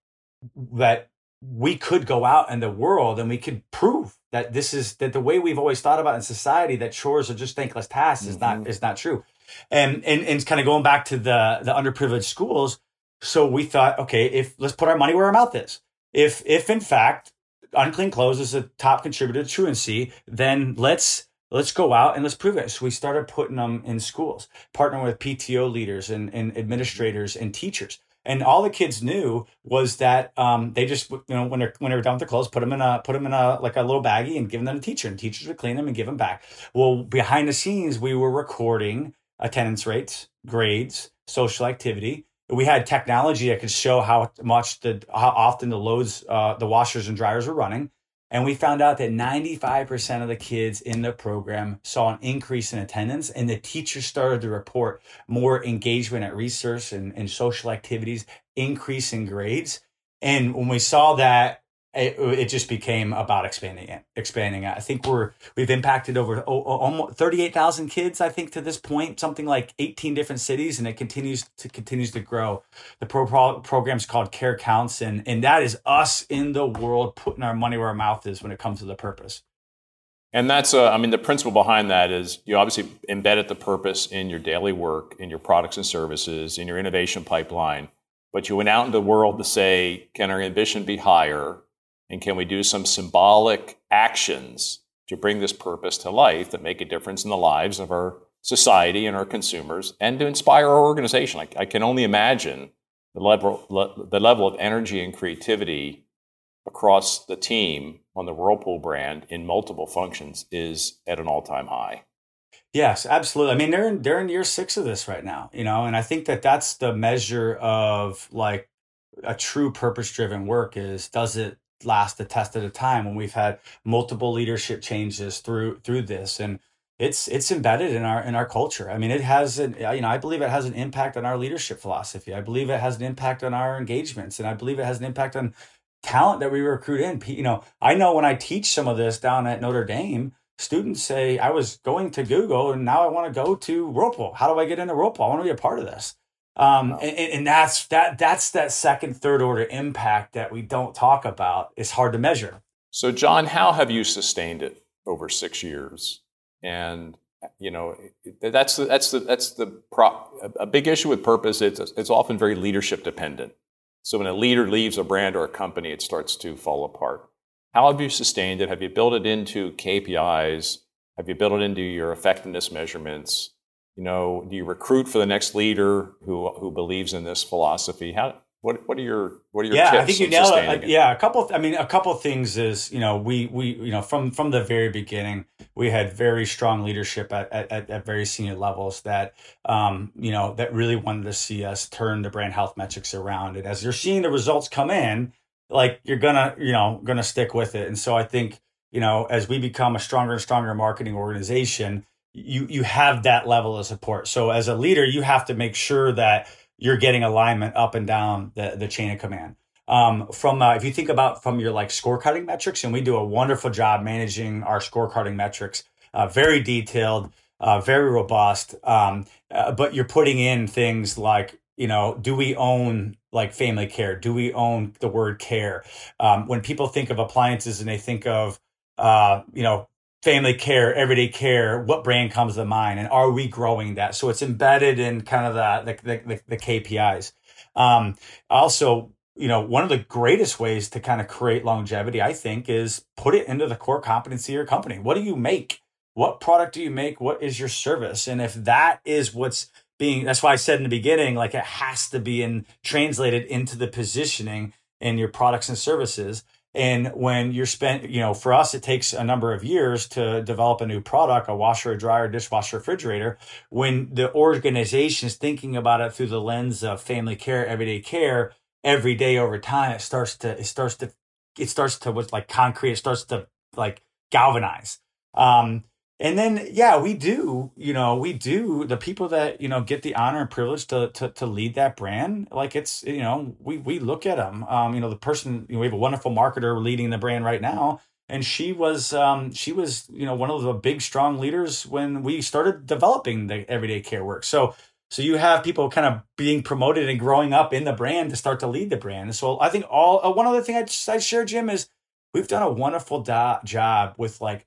Speaker 2: that we could go out in the world and we could prove that this is that the way we've always thought about in society, that chores are just thankless tasks, mm-hmm. is not is not true. And and and kind of going back to the the underprivileged schools, so we thought, okay, if let's put our money where our mouth is. If, if in fact, unclean clothes is a top contributor to truancy, then let's let's go out and let's prove it. So we started putting them in schools, partnering with P T O leaders and, and administrators and teachers. And all the kids knew was that um, they just, you know, when they're when they were done with their clothes, put them in a put them in a like a little baggie and give them to the teacher, and teachers would clean them and give them back. Well, behind the scenes, we were recording attendance rates, grades, social activity. We had technology that could show how much the how often the loads, uh, the washers and dryers were running, and we found out that ninety-five percent of the kids in the program saw an increase in attendance, and the teachers started to report more engagement at research and, and social activities, increase in grades. And when we saw that, it, it just became about expanding it, expanding it. I think we're we've impacted over oh, almost thirty-eight thousand kids, I think, to this point, something like eighteen different cities, and it continues to continues to grow. The pro, pro program's called Care Counts, and and that is us in the world putting our money where our mouth is when it comes to the purpose.
Speaker 3: And that's, uh, I mean, the principle behind that is you obviously embedded the purpose in your daily work, in your products and services, in your innovation pipeline, but you went out into the world to say, can our ambition be higher? And can we do some symbolic actions to bring this purpose to life that make a difference in the lives of our society and our consumers, and to inspire our organization? I, I can only imagine the level, le, the level of energy and creativity across the team on the Whirlpool brand in multiple functions is at an all-time high.
Speaker 2: Yes, absolutely. I mean, they're in, they're in year six of this right now, you know, and I think that that's the measure of like a true purpose-driven work is, does it last the test of the time when we've had multiple leadership changes through through this, and it's it's embedded in our in our culture. I mean, it has an you know I believe it has an impact on our leadership philosophy. I believe it has an impact on our engagements, and I believe it has an impact on talent that we recruit in. You know, I know when I teach some of this down at Notre Dame, students say, I was going to Google and now I want to go to Whirlpool. How do I get into Whirlpool? I want to be a part of this. Um, wow. and, and that's that that's that second, third order impact that we don't talk about. It's hard to measure.
Speaker 3: So, John, how have you sustained it over six years? And you know, that's the, that's the that's the pro, a big issue with purpose. It's it's often very leadership dependent. So when a leader leaves a brand or a company, it starts to fall apart. How have you sustained it? Have you built it into K P Is? Have you built it into your effectiveness measurements? You know, do you recruit for the next leader who who believes in this philosophy? How what what are your what are your
Speaker 2: yeah,
Speaker 3: tips?
Speaker 2: I think you
Speaker 3: in
Speaker 2: nailed it.
Speaker 3: sustaining
Speaker 2: Uh, Yeah, a couple. Of, I mean, a couple of things is you know we we you know from from the very beginning we had very strong leadership at at, at very senior levels that um you know that really wanted to see us turn the brand health metrics around. And as you're seeing the results come in, like you're gonna you know gonna stick with it. And so I think you know as we become a stronger and stronger marketing organization, you you have that level of support. So as a leader, you have to make sure that you're getting alignment up and down the, the chain of command. Um, from uh, if you think about from your like scorecarding metrics, and we do a wonderful job managing our scorecarding metrics, uh, very detailed, uh, very robust. Um, uh, but you're putting in things like, you know, do we own like family care? Do we own the word care? Um, when people think of appliances and they think of, uh, you know, family care, everyday care, what brand comes to mind, and are we growing that? So it's embedded in kind of the the, the, the K P Is. Um, also, you know, one of the greatest ways to kind of create longevity, I think, is put it into the core competency of your company. What do you make? What product do you make? What is your service? And if that is what's being, that's why I said in the beginning, like it has to be in translated into the positioning in your products and services. And when you're spent, you know, for us, it takes a number of years to develop a new product, a washer, a dryer, dishwasher, refrigerator. When the organization is thinking about it through the lens of family care, everyday care, every day over time, it starts to, it starts to, it starts to, what's like concrete, it starts to like galvanize. Um, And then, yeah, we do, you know, we do the people that, you know, get the honor and privilege to to, to lead that brand. Like it's, you know, we we look at them. Um, you know, the person, you know, we have a wonderful marketer leading the brand right now. And she was, um, she was, you know, one of the big, strong leaders when we started developing the everyday care work. So, so you have people kind of being promoted and growing up in the brand to start to lead the brand. And so I think all, uh, one other thing I'd, I'd share, Jim, is we've done a wonderful do- job with like,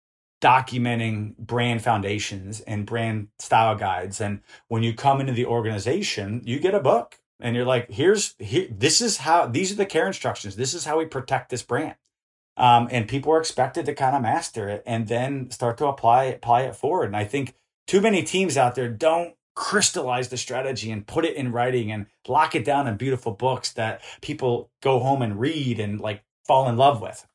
Speaker 2: documenting brand foundations and brand style guides. And when you come into the organization, you get a book and you're like, here's here, this is how, these are the care instructions. This is how we protect this brand. Um, and people are expected to kind of master it and then start to apply, apply it forward. And I think too many teams out there don't crystallize the strategy and put it in writing and lock it down in beautiful books that people go home and read and like fall in love with.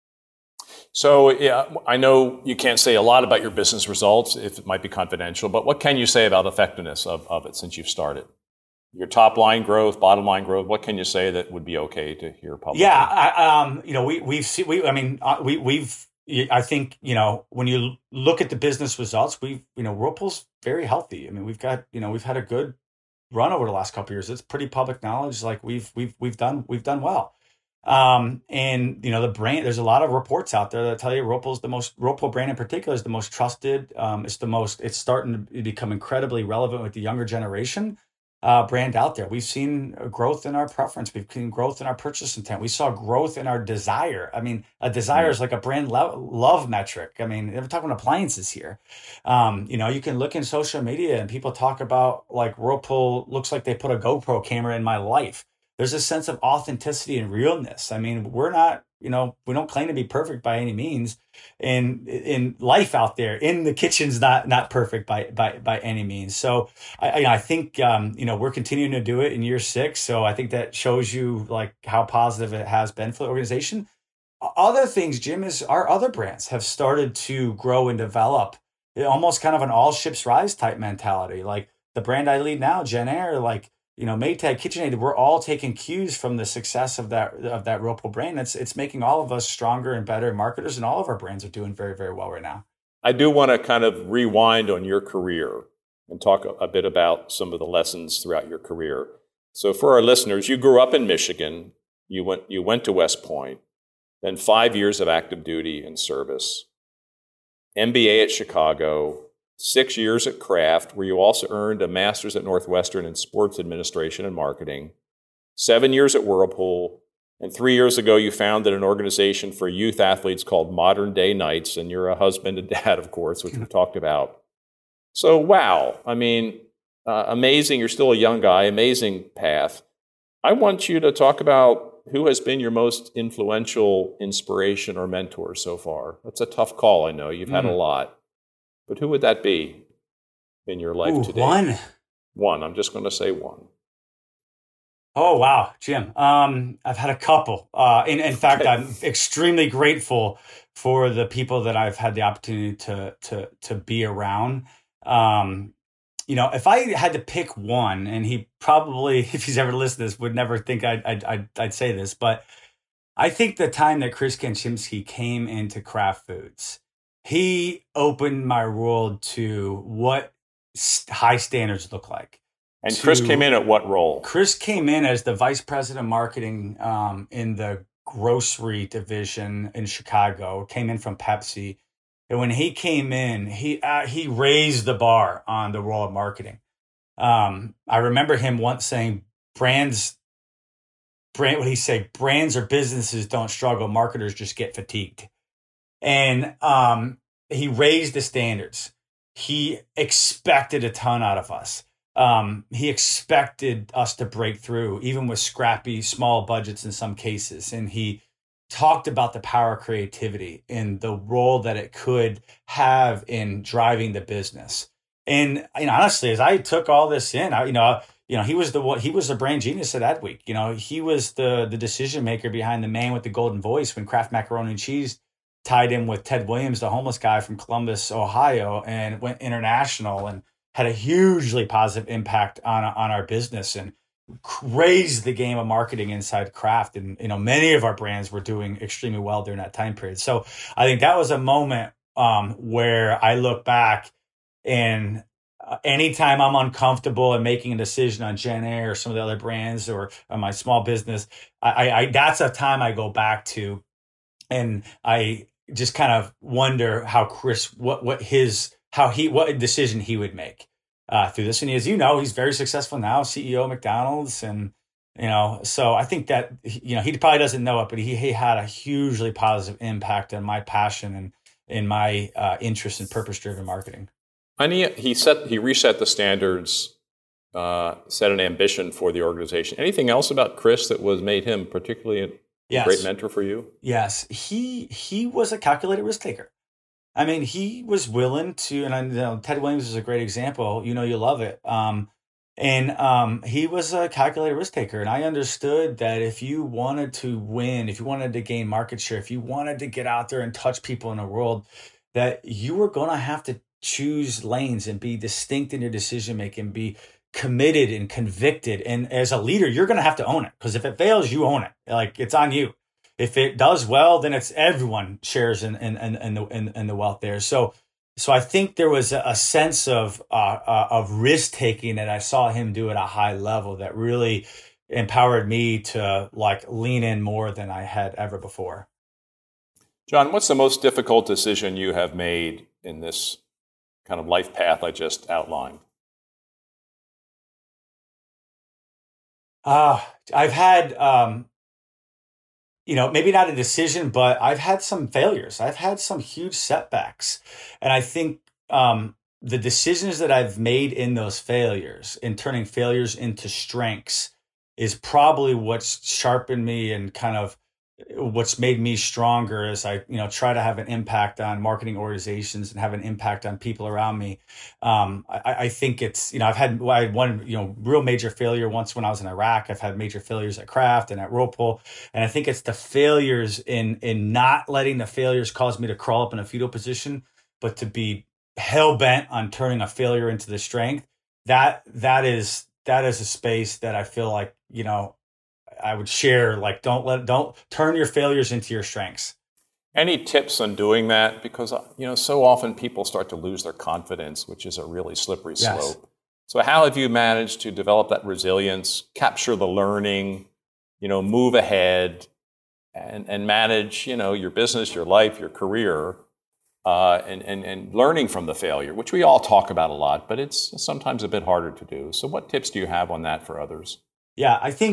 Speaker 3: So yeah, I know you can't say a lot about your business results if it might be confidential, but what can you say about effectiveness of, of it since you've started? Your top line growth, bottom line growth, what can you say that would be okay to hear publicly?
Speaker 2: Yeah, I, um, you know, we we've seen, we, I mean, uh, we we've, I think, you know, when you look at the business results, we've, you know, Whirlpool's very healthy. I mean, we've got, you know, we've had a good run over the last couple of years. It's pretty public knowledge. Like we've we've we've done we've done well. Um, and you know, the brand, there's a lot of reports out there that tell you Whirlpool's the most, Whirlpool brand in particular is the most trusted. Um, it's the most, it's starting to become incredibly relevant with the younger generation, uh, brand out there. We've seen growth in our preference. We've seen growth in our purchase intent. We saw growth in our desire. I mean, a desire is like a brand lo- love metric. I mean, we're talking appliances here. Um, you know, you can look in social media and people talk about like Whirlpool looks like they put a GoPro camera in my life. There's a sense of authenticity and realness. I mean, we're not, you know, we don't claim to be perfect by any means. And in life out there, in the kitchen's not not perfect by by by any means. So I I think um, you know, we're continuing to do it in year six. So I think that shows you like how positive it has been for the organization. Other things, Jim, is our other brands have started to grow and develop almost kind of an all ships rise type mentality. Like the brand I lead now, JennAir, like, you know, Maytag, KitchenAid, we're all taking cues from the success of that of that Whirlpool brand. It's it's making all of us stronger and better marketers, and all of our brands are doing very, very well right now.
Speaker 3: I do want to kind of rewind on your career and talk a, a bit about some of the lessons throughout your career. So for our listeners, you grew up in Michigan, you went you went to West Point, then five years of active duty and service, M B A at Chicago, six years at Kraft, where you also earned a master's at Northwestern in sports administration and marketing, seven years at Whirlpool, and three years ago you founded an organization for youth athletes called Modern Day Knights, and you're a husband and dad, of course, which we talked about. So, wow, I mean, uh, amazing. You're still a young guy, amazing path. I want you to talk about who has been your most influential inspiration or mentor so far. That's a tough call, I know. You've had mm. a lot. But who would that be in your life
Speaker 2: Ooh,
Speaker 3: today?
Speaker 2: One.
Speaker 3: One. I'm just going to say one.
Speaker 2: Oh, wow, Jim. Um, I've had a couple. Uh, in, in fact, I'm extremely grateful for the people that I've had the opportunity to to to be around. Um, you know, if I had to pick one, and he probably, if he's ever listened to this, would never think I'd, I'd, I'd, I'd say this, but I think the time that Chris Kempczinski came into Kraft Foods, he opened my world to what high standards look like.
Speaker 3: And Chris came in at what role?
Speaker 2: Chris came in as the vice president of marketing um, in the grocery division in Chicago, came in from Pepsi. And when he came in, he uh, he raised the bar on the role of marketing. Um, I remember him once saying, brands, brand, what he said, brands or businesses don't struggle, marketers just get fatigued. And um, he raised the standards. He expected a ton out of us. Um, he expected us to break through, even with scrappy, small budgets in some cases. And he talked about the power of creativity and the role that it could have in driving the business. And, and honestly, as I took all this in, I, you know, you know, he was the he was the brain genius of Adweek. You know, he was the the decision maker behind the man with the golden voice when Kraft Macaroni and Cheese tied in with Ted Williams, the homeless guy from Columbus, Ohio, and went international and had a hugely positive impact on on our business and raised the game of marketing inside Kraft. And, you know, many of our brands were doing extremely well during that time period. So I think that was a moment um, where I look back and uh, anytime I'm uncomfortable and making a decision on Gen A or some of the other brands or, or my small business, I, I that's a time I go back to. And I just kind of wonder how Chris, what, what his, how he, what decision he would make uh, through this. And as you know, he's very successful now, C E O of McDonald's. And, you know, so I think that, you know, he probably doesn't know it, but he, he had a hugely positive impact on my passion and in my uh, interest in purpose-driven marketing.
Speaker 3: And he, he set, he reset the standards, uh, set an ambition for the organization. Anything else about Chris that was made him particularly a
Speaker 2: yes.
Speaker 3: great mentor for you?
Speaker 2: Yes. He, he was a calculated risk taker. I mean, he was willing to, and I you know Ted Williams is a great example. You know, you love it. Um, and um, he was a calculated risk taker. And I understood that if you wanted to win, if you wanted to gain market share, if you wanted to get out there and touch people in the world, that you were going to have to choose lanes and be distinct in your decision making, be committed and convicted. And as a leader, you're going to have to own it, because if it fails, you own it. Like, it's on you. If it does well, then it's everyone shares in in in, in the in, in the wealth there. So so I think there was a, a sense of uh, uh, of risk taking that I saw him do at a high level that really empowered me to like lean in more than I had ever before.
Speaker 3: John, what's the most difficult decision you have made in this kind of life path I just outlined?
Speaker 2: Uh, I've had. Um, You know, maybe not a decision, but I've had some failures. I've had some huge setbacks. And I think um, the decisions that I've made in those failures, in turning failures into strengths, is probably what's sharpened me and kind of what's made me stronger as I, you know, try to have an impact on marketing organizations and have an impact on people around me. Um, I, I think it's, you know, I've had, I had one, you know, real major failure once when I was in Iraq. I've had major failures at Kraft and at Whirlpool. And I think it's the failures in, in not letting the failures cause me to crawl up in a fetal position, but to be hell bent on turning a failure into the strength. That, that is, that is a space that I feel like, you know, I would share, like, don't let, don't turn your failures into your strengths.
Speaker 3: Any tips on doing that? Because, you know, so often people start to lose their confidence, which is a really slippery slope. Yes. So how have you managed to develop that resilience, capture the learning, you know, move ahead and, and manage, you know, your business, your life, your career, uh, and, and, and learning from the failure, which we all talk about a lot, but it's sometimes a bit harder to do. So what tips do you have on that for others?
Speaker 2: Yeah, I think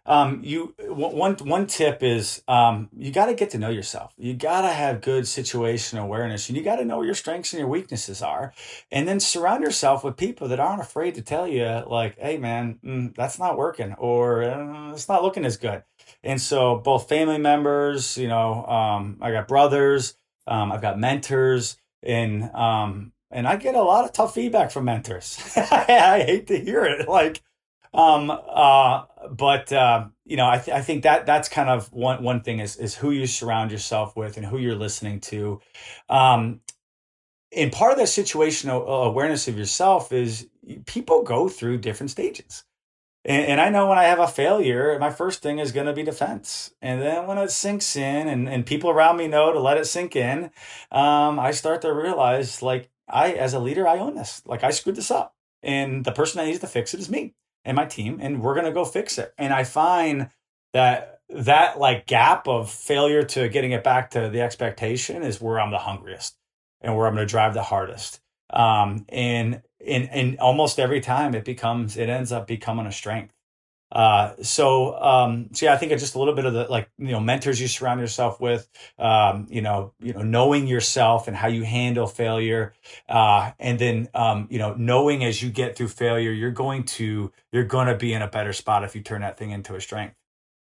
Speaker 2: um, you one one tip is um, you got to get to know yourself. You got to have good situational awareness, and you got to know where your strengths and your weaknesses are, and then surround yourself with people that aren't afraid to tell you, like, "Hey, man, mm, that's not working," or uh, "It's not looking as good." And so, both family members, you know, um, I got brothers, um, I've got mentors, and um, and I get a lot of tough feedback from mentors. I hate to hear it, like. Um, uh, but, uh, you know, I, th- I think that that's kind of one, one thing is, is who you surround yourself with and who you're listening to. Um, and part of that situational awareness of yourself is people go through different stages. And, and I know when I have a failure, my first thing is going to be defense. And then when it sinks in and, and people around me know to let it sink in, um, I start to realize, like, I, as a leader, I own this. Like, I screwed this up. And the person that needs to fix it is me and my team, and we're going to go fix it. And I find that that like gap of failure to getting it back to the expectation is where I'm the hungriest and where I'm going to drive the hardest. Um, and, and, and almost every time it becomes, it ends up becoming a strength. Uh, so, um, so yeah, I think it's just a little bit of the, like, you know, mentors you surround yourself with, um, you know, you know, knowing yourself and how you handle failure. Uh, and then, um, you know, knowing as you get through failure, you're going to, you're going to be in a better spot if you turn that thing into a strength.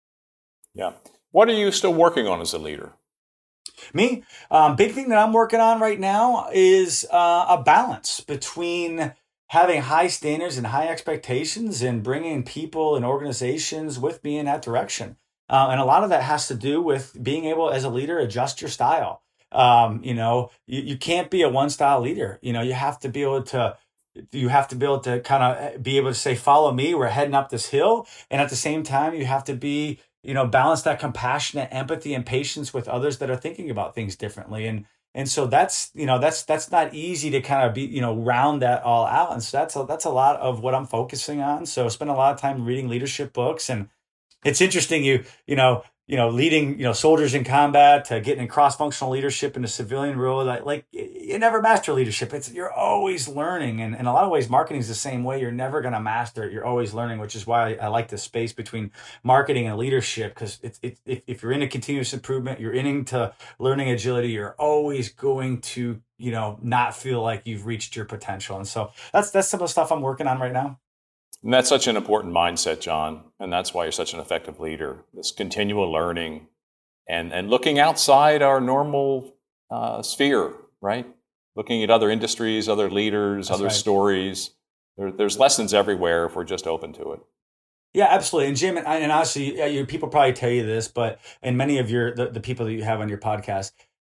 Speaker 3: Yeah. What are you still working on as a leader?
Speaker 2: Me, um, big thing that I'm working on right now is, uh, a balance between having high standards and high expectations and bringing people and organizations with me in that direction. Uh, and a lot of that has to do with being able, as a leader, adjust your style. Um, you know, you, you can't be a one style leader. You know, you have to be able to, you have to be able to kind of be able to say, follow me, we're heading up this hill. And at the same time, you have to be, you know, balance that compassionate empathy and patience with others that are thinking about things differently. And And so that's, you know, that's, that's not easy to kind of be, you know, round that all out. And so that's, a, that's a lot of what I'm focusing on. So I spend a lot of time reading leadership books, and it's interesting, you, you know, you know, leading, you know, soldiers in combat to getting in cross-functional leadership in the civilian role, like, like you never master leadership. It's, you're always learning. And in a lot of ways, marketing is the same way. You're never going to master it. You're always learning, which is why I, I like the space between marketing and leadership. Cause it's, it, if, if you're into continuous improvement, you're into learning agility, you're always going to, you know, not feel like you've reached your potential. And so that's, that's some of the stuff I'm working on right now.
Speaker 3: And that's such an important mindset, John. And that's why you're such an effective leader, this continual learning and, and looking outside our normal uh, sphere, right? Looking at other industries, other leaders, that's other right. stories. There, there's lessons everywhere if we're just open to it.
Speaker 2: Yeah, absolutely. And Jim, and, and honestly, you, people probably tell you this, but and many of your the, the people that you have on your podcast,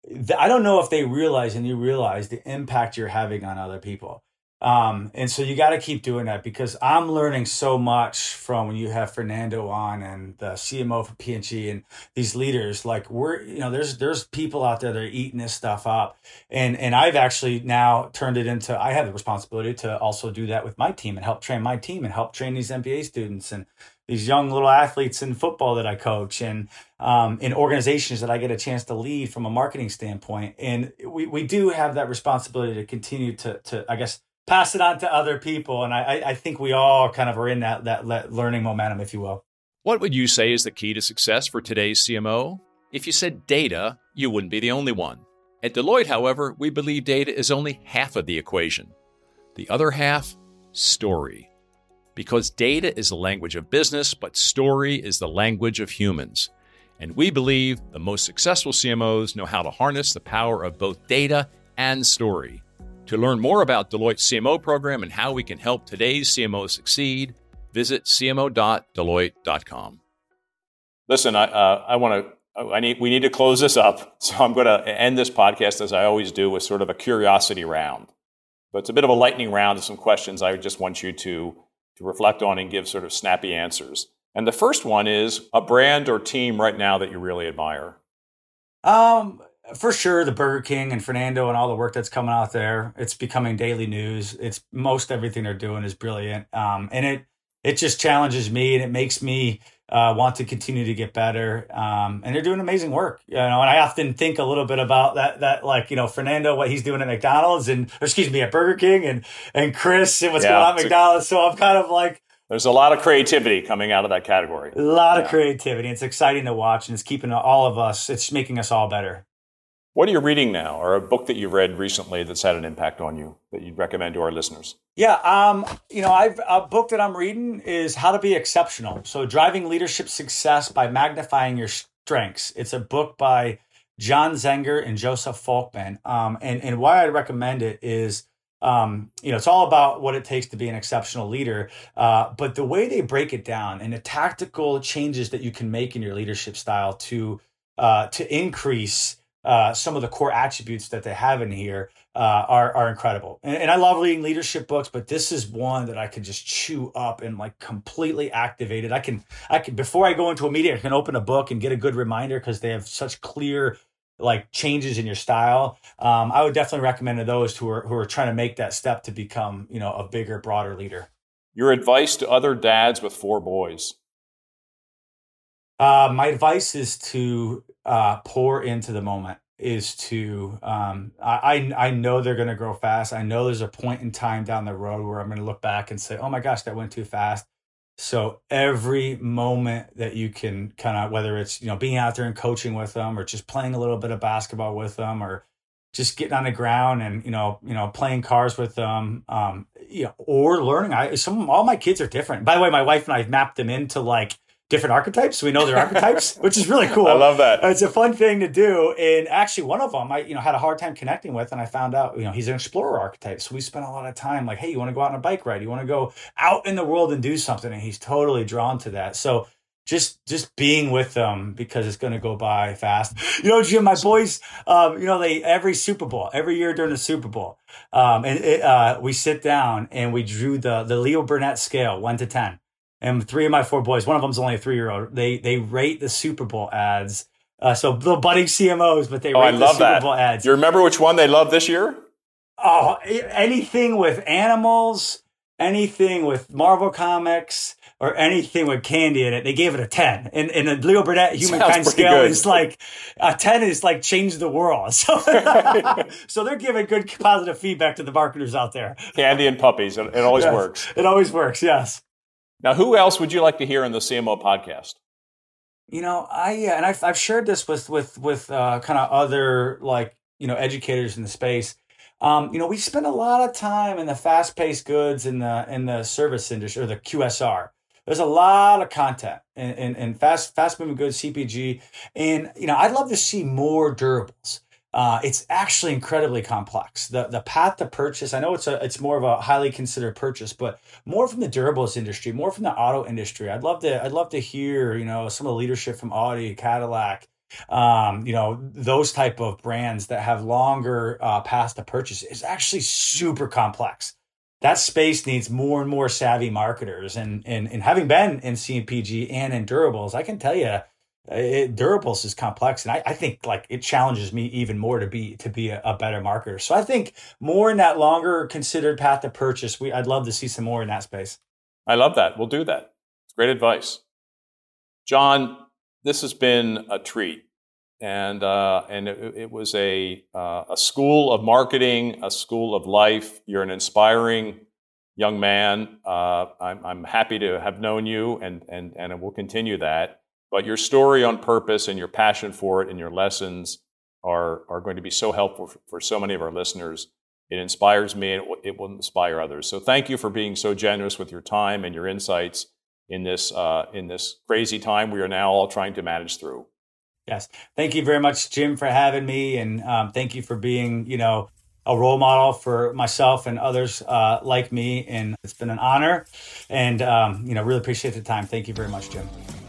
Speaker 2: I don't know if they realize, and you realize the impact you're having on other people. Um, and so you got to keep doing that, because I'm learning so much from when you have Fernando on and the C M O for P and G and these leaders. Like, we're, you know, there's there's people out there that are eating this stuff up, and and I've actually now turned it into, I have the responsibility to also do that with my team and help train my team and help train these M B A students and these young little athletes in football that I coach, and um, in organizations that I get a chance to lead from a marketing standpoint. And we we do have that responsibility to continue to to I guess. pass it on to other people. And I, I think we all kind of are in that, that learning momentum, if you will.
Speaker 1: What would you say is the key to success for today's C M O? If you said data, you wouldn't be the only one. At Deloitte, however, we believe data is only half of the equation. The other half, story. Because data is the language of business, but story is the language of humans. And we believe the most successful C M Os know how to harness the power of both data and story. To learn more about Deloitte's C M O program and how we can help today's C M Os succeed, visit c m o dot deloitte dot com.
Speaker 3: Listen, I uh, I want to I need we need to close this up, so I'm going to end this podcast as I always do with sort of a curiosity round. But it's a bit of a lightning round of some questions I just want you to to reflect on and give sort of snappy answers. And the first one is a brand or team right now that you really admire.
Speaker 2: Um. For sure, the Burger King and Fernando and all the work that's coming out there, it's becoming daily news. It's most everything they're doing is brilliant. Um, and it it just challenges me, and it makes me uh, want to continue to get better. Um, and they're doing amazing work. You know, and I often think a little bit about that, that like, you know, Fernando, what he's doing at McDonald's and, or excuse me, at Burger King, and, and Chris and what's yeah, going on at McDonald's. A- so I'm kind of like,
Speaker 3: There's a lot of creativity coming out of that category.
Speaker 2: A lot
Speaker 3: yeah.
Speaker 2: of creativity. It's exciting to watch, and it's keeping all of us, it's making us all better.
Speaker 3: What are you reading now, or a book that you've read recently that's had an impact on you that you'd recommend to our listeners?
Speaker 2: Yeah, um, you know, I've a book that I'm reading is How to Be Exceptional. So Driving Leadership Success by Magnifying Your Strengths. It's a book by John Zenger and Joseph Folkman. Um, and, and why I recommend it is, um, you know, it's all about what it takes to be an exceptional leader. Uh, but the way they break it down and the tactical changes that you can make in your leadership style to uh, to increase Uh, some of the core attributes that they have in here uh, are are incredible. And, and I love reading leadership books, but this is one that I could just chew up and like completely activate it. I can, I can, before I go into a meeting, I can open a book and get a good reminder because they have such clear like changes in your style. Um, I would definitely recommend to those who are, who are trying to make that step to become, you know, a bigger, broader leader.
Speaker 3: Your advice to other dads with four boys?
Speaker 2: Uh, my advice is to uh, pour into the moment. Is to um, I I know they're going to grow fast. I know there's a point in time down the road where I'm going to look back and say, "Oh my gosh, that went too fast." So every moment that you can kind of, whether it's you know being out there and coaching with them, or just playing a little bit of basketball with them, or just getting on the ground and you know you know playing cars with them, um, you know, or learning. I some all my kids are different. By the way, my wife and I have mapped them into like different archetypes. So we know their archetypes, which is really cool.
Speaker 3: I love that.
Speaker 2: It's a fun thing to do. And actually one of them I, you know, had a hard time connecting with. And I found out, you know, he's an explorer archetype. So we spent a lot of time like, hey, you want to go out on a bike ride? You want to go out in the world and do something? And he's totally drawn to that. So just, just being with them because it's going to go by fast. You know, Jim, my boys, um, you know, they, every Super Bowl, every year during the Super Bowl, um, and it, uh, we sit down and we drew the, the Leo Burnett scale, one to ten. And three of my four boys, one of them's only a three-year-old, they they rate the Super Bowl ads. Uh, so little budding C M Os, but they
Speaker 3: oh,
Speaker 2: rate
Speaker 3: I
Speaker 2: the
Speaker 3: love
Speaker 2: Super
Speaker 3: that.
Speaker 2: Bowl ads.
Speaker 3: Do you remember which one they loved this year?
Speaker 2: Oh, anything with animals, anything with Marvel Comics, or anything with candy in it. They gave it a ten. And, and the Leo Burnett Humankind Scale good. is like, a ten is like change the world. So, so they're giving good positive feedback to the marketers out there.
Speaker 3: Candy and puppies. It, it always
Speaker 2: yes,
Speaker 3: works.
Speaker 2: It always works, yes.
Speaker 3: Now, who else would you like to hear in the C M O podcast?
Speaker 2: You know, I yeah, and I've I've shared this with with with uh, kind of other like you know educators in the space. Um, you know, we spend a lot of time in the fast-paced goods in the in the service industry or the Q S R. There's a lot of content in, in, in fast fast moving goods, C P G, and you know, I'd love to see more durables. Uh, it's actually incredibly complex. The the path to purchase, I know it's a it's more of a highly considered purchase, but more from the durables industry, more from the auto industry. I'd love to I'd love to hear, you know, some of the leadership from Audi, Cadillac, um, you know, those type of brands that have longer uh, paths to purchase. It's actually super complex. That space needs more and more savvy marketers. And and, and having been in C P G and in durables, I can tell you, It, durables is complex, and I, I think like it challenges me even more to be to be a, a better marketer. So I think more in that longer considered path to purchase. We I'd love to see some more in that space.
Speaker 3: I love that. We'll do that. It's great advice, John. This has been a treat, and uh, and it, it was a uh, a school of marketing, a school of life. You're an inspiring young man. Uh, I'm I'm happy to have known you, and and and it will continue that. But your story on purpose and your passion for it and your lessons are, are going to be so helpful for, for so many of our listeners. It inspires me and it will, it will inspire others. So thank you for being so generous with your time and your insights in this uh, in this crazy time we are now all trying to manage through.
Speaker 2: Yes. Thank you very much, Jim, for having me. And um, thank you for being, you know, a role model for myself and others uh, like me. And it's been an honor. And, um, you know, really appreciate the time. Thank you very much, Jim.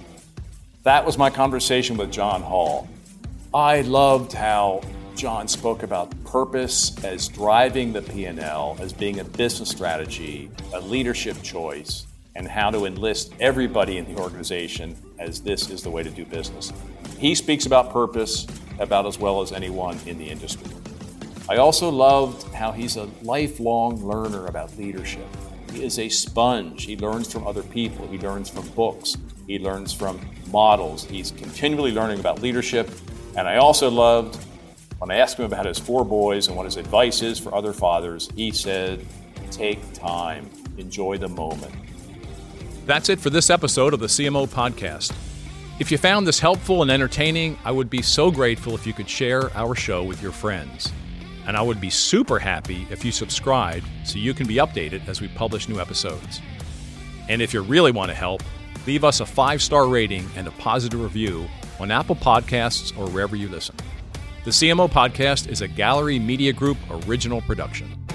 Speaker 3: That was my conversation with John Hall. I loved how John spoke about purpose as driving the P and L, as being a business strategy, a leadership choice, and how to enlist everybody in the organization as this is the way to do business. He speaks about purpose about as well as anyone in the industry. I also loved how he's a lifelong learner about leadership. He is a sponge. He learns from other people. He learns from books. He learns from models. He's continually learning about leadership. And I also loved when I asked him about his four boys and what his advice is for other fathers, he said, take time, enjoy the moment.
Speaker 1: That's it for this episode of the C M O Podcast. If you found this helpful and entertaining, I would be so grateful if you could share our show with your friends. And I would be super happy if you subscribed so you can be updated as we publish new episodes. And if you really want to help, leave us a five-star rating and a positive review on Apple Podcasts or wherever you listen. The C M O Podcast is a Gallery Media Group original production.